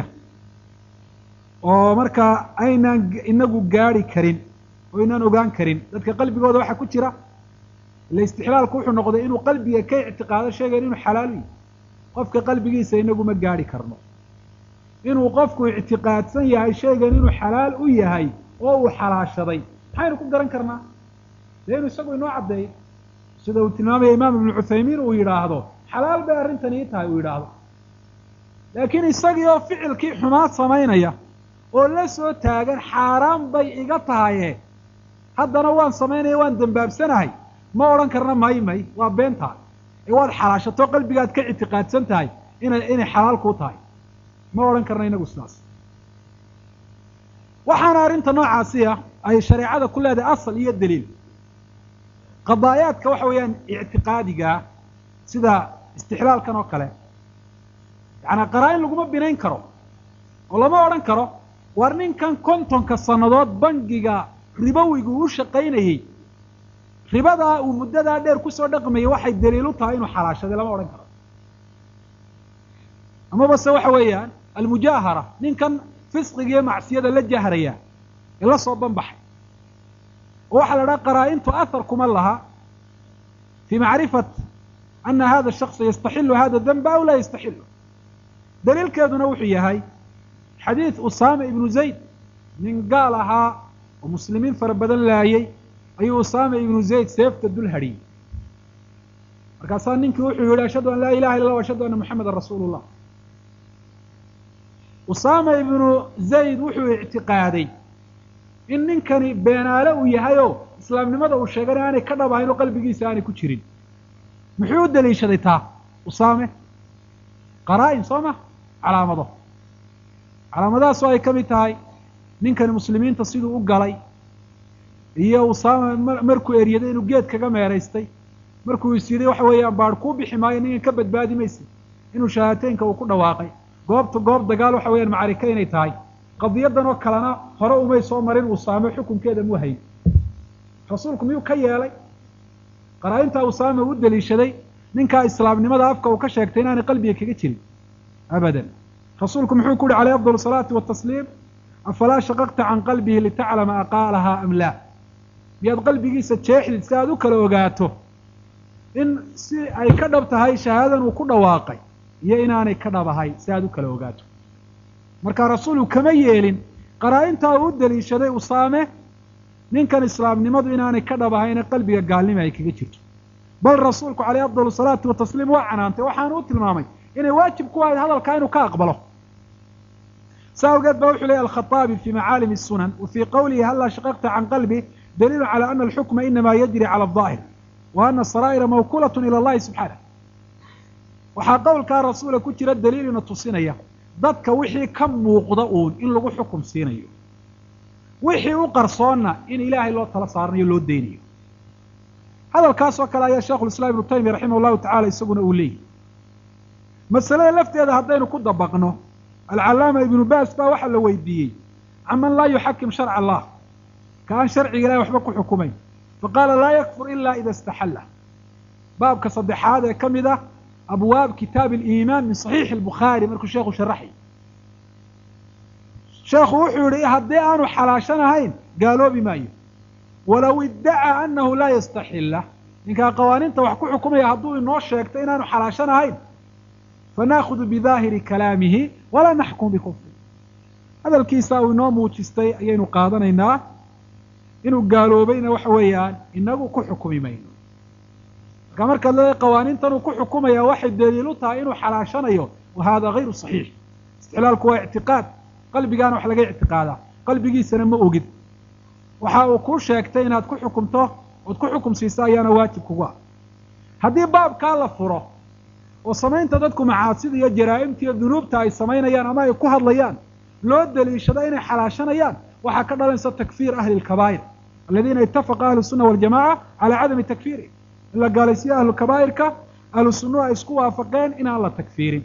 oo markaa aynaan inagu gaadhi karin oo aynaan ogaan karin. dadka qalbigooda waxaa ku jira ila istixlaalku wuxuu noqday inuu qalbiga ka ictiqaado shaygan inuu xalaal yahay. qofka qalbigiisa inagu ma gaadhi karno. inuu qofku ictiqaadsan yahay shaygan inuu xalaal u yahay oo uu xalaashaday maxaynu ku garan karnaa? dee inuu isagu inoo caddeeyo, sida uu tilmaamaya imaam ibnu cuthaymiin uu yidhaahdo xalaal bay arrintan ii tahay uu yidhaahdo. laakiin isagii oo ficilkii xumaad samaynaya oo la soo taagan xaaraan bay iga tahaye haddana waan samaynaya waan dembaabsanahay, ma odhan karna may may waa beentaa ee waad xalaashato qalbigaad ka ictiqaadsan tahay inay inay xalaal kuu tahay, ma odhan karna inagu sidaas. waxaana arrinta noocaasiya ay shareecada ku leedahay asal iyo daliil. qadaayaadka waxa weeyaan ictiqaadigaa sida istixlaalkan oo kale, yacnaa qaraa-in laguma binayn karo oo lama odhan karo war ninkan kontonka sannadood bangiga ribowigu u shaqaynayey, ribadaa uu muddadaa dheer kusoo dhaqmayay waxay daliil u tahay inuu xalaashaday, lama odhan karo. amaba se waxa weeyaan almujaahara, ninkan fisqiga iyo macsiyada la jahraya ee la soo banbaxay, oo waxaa la dhaha qaraa-intu ahar kuma laha fii macrifat ana hada shaksa yastaxilu hada danba aw laa yastaxilu. daliilkeeduna wuxuu yahay xadiid usaama ibnu zayd, nin gaal ahaa oo muslimiin fara badan laayay ayuu usaama ibnu zayd seefta dul hadhiyey. markaasaa ninkii wuxuu yihi ashhadu an laa ilaha illa allah ashhadu anna muxamedan rasuulu llah. usaama ibnu zayd wuxuu ictiqaaday in ninkani beenaale uu yahay oo islaamnimada uu sheegana aanay ka dhab ahayn oo qalbigiisa aanay ku jirin. muxuu u daliishaday taa usaame? qaraa-in soo ma, calaamado. calaamadahaasoo ay ka mid tahay ninkani muslimiinta siduu u galay, iyo usaama markuu eryaday inuu geed kaga meeraystay, markuu is yidhi waxa weeyaan baadh kuu bixi maayo ninkan ka badbaadi maysa, inuu shahaataynka uu ku dhawaaqay. goobta goob dagaal waxa weeyaan macarika inay tahay. qadiyadan oo kalena hore umay soo marin usaame xukunkeeda mu hayn. rasuulku miyuu ka yeelay? qaraa-intaa usaame u daliishaday ninkaa islaamnimada afka uu ka sheegtay inaanay qalbiga kaga jirin abadan. rasuulku muxuu ku yihi calayh afdal salaati watasliim afalaa shaqaqta can qalbihi litaclama aqaalahaa am laa? miyaad qalbigiisa jeexdid si aad u kala ogaato in si ay ka dhab tahay shahaadadan uu ku dhawaaqay iyo inaanay ka dhabahay si aad u kala ogaato marka rasuulku kama yeelin qaraa-intaa uu u daliishaday usaame ninkan islaamnimadu inaanay ka dhabahayn qalbiga gaalnima ay kaga jirto bal rasuulku calayhi afdalu salaatu watasliim waa canaantay waxaanu u tilmaamay inay waajib ku ahayd hadalkaa inuu ka aqbalo saa awgeed baa wuxuu leeyahy alkhaaabi fii macaalim الsunan wa fii qowlihi hallaa shaqaqta can qalbi daliilu calى ana alxukma inama yajri calى الظaahir wa ana asaraa'ira mawkuulaة ilى اllahi subxaanah waxaa qowlkaa rasuula ku jira daliilina tusinaya dadka wixii ka muuqda uun in lagu xukum siinayo wixii u qarsoonna in ilaahay loo tala saaranayo loo deynayo hadalkaas oo kale ayaa sheikhulislaam ibnu taymiya raximah llahu tacala isaguna uu leeyahy masalada lafteeda haddaynu ku dabaqno alcallaama ibnu baas baa waxaa la weydiiyey caman laa yuxakim sharca allah ka aan sharciga ilahay waxba ku xukumayn faqaala laa yakfur ila ida istaxalla baabka saddexaad ee ka mid ah abwaab kitaab aliimaan min saxiixi albukhaari markuu sheekhu sharaxay sheekhu wuxuu yihi haddii aanu xalaashan ahayn gaaloobi maayo walow iddacaa annahu laa yastaxilla ninkaa qawaaniinta wax ku xukumaya hadduu inoo sheegto inaanu xalaashan ahayn fanaakudu bidaahiri kalaamihi walaa naxkum bikufri hadalkiisa uu inoo muujistay ayaynu qaadanaynaa inuu gaaloobayna waxa weeyaan inagu ku xukumi mayno marka markaad leedahay qawaaniintan uu ku xukumaya waxay daliil u tahay inuu xalaashanayo wa hada gayru saxiix istixlaalku waa ictiqaad qalbigaana wax laga ictiqaadaa qalbigiisana ma ogid waxa uu kuu sheegtay inaad ku xukumto ood ku xukum siiso ayaana waajib kugu ah haddii baabkaa la furo oo samaynta dadku macaasida iyo jaraa'imta iyo dunuubta ay samaynayaan ama ay ku hadlayaan loo daliishado inay xalaashanayaan waxaa ka dhalanaysa takfiir ahli lkabaa'ir aladiina itafaqa ahlu sunna waljamaca calaa cadami takfiiri in la gaalaysiyo ahlu kabaa'irka ahlu sunnuhu ay isku waafaqeen inaan la takfiirin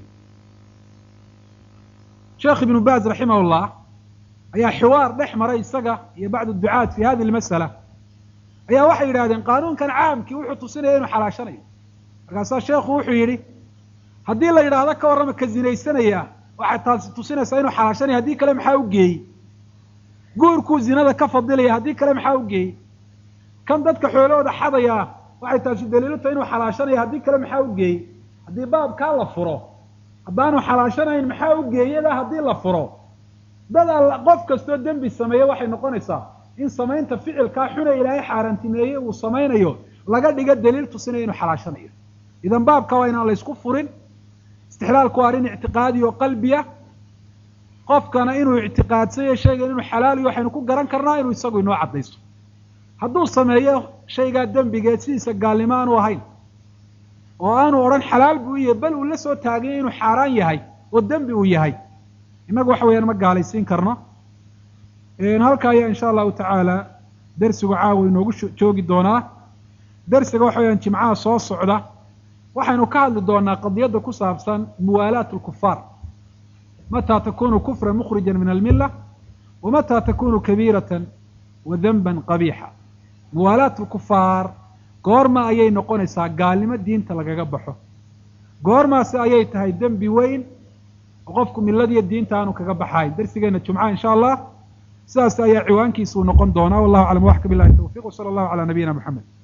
sheekh ibnu baaz raximah ullah ayaa xiwaar dhex maray isaga iyo bacdu ducaat fi hadihi lmasala ayaa waxay yidhahdeen qaanuunkan caamkii wuxuu tusinaya inuu xalaashanayo markaasaa sheekhu wuxuu yidhi haddii la yidhaahdo ka warrama ka zinaysanaya waxay taasi tusinaysaa inuu xalaashanayo haddii kale maxaa u geeyey guurkuu zinada ka fadilaya haddii kale maxaa u geeyey kan dadka xoolahooda xadaya waxay taasi daliilu tahay inuu xalaashanayo haddii kale maxaa u geeyey haddii baabkaa la furo haddaanu xalaashanayn maxaa u geeyada haddii la furo dad alla qof kastoo dembi sameeye waxay noqonaysaa in samaynta ficilkaa xune ilaahay xaaraantimeeyey uu samaynayo laga dhigo daliil tusinaya inuu xalaashanayo idan baabka waa inaan la ysku furin istixlaalku waa arrin ictiqaadi oo qalbiya qofkana inuu ictiqaadsayo shaygan inuu xalaaliyo waxaynu ku garan karnaa inuu isagu inoo caddaysto hadduu sameeyo shaygaa dembigeed sidiisa gaalnimo aanu ahayn oo aanu odhan xalaal buu yahay bal uu la soo taaganya inuu xaaraan yahay oo dembi uu yahay innagu waxa weeyaan ma gaalaysiin karno halka ayaa insha allahu tacaala dersigu caawa inoogu joogi doonaa dersiga waxa weyaan jimcaha soo socda waxaynu ka hadli doonaa qadiyadda ku saabsan muwaalaat lkufaar mataa takunu kufran mukhrija min almilla wa mataa takunu kabiiratan wa danban qabiixa muwaalaat lkufaar goorma ayay noqonaysaa gaalnimo diinta lagaga baxo goormaasi ayay tahay dembi weyn oo qofku milladiiyo diinta aanu kaga baxaay dersigeena jumcaha insha allah sidaas ayaa ciwaankiisuu noqon doonaa wallahu aclam waxka billahi tawfiq wsala allahu calaa nabiyina moxamed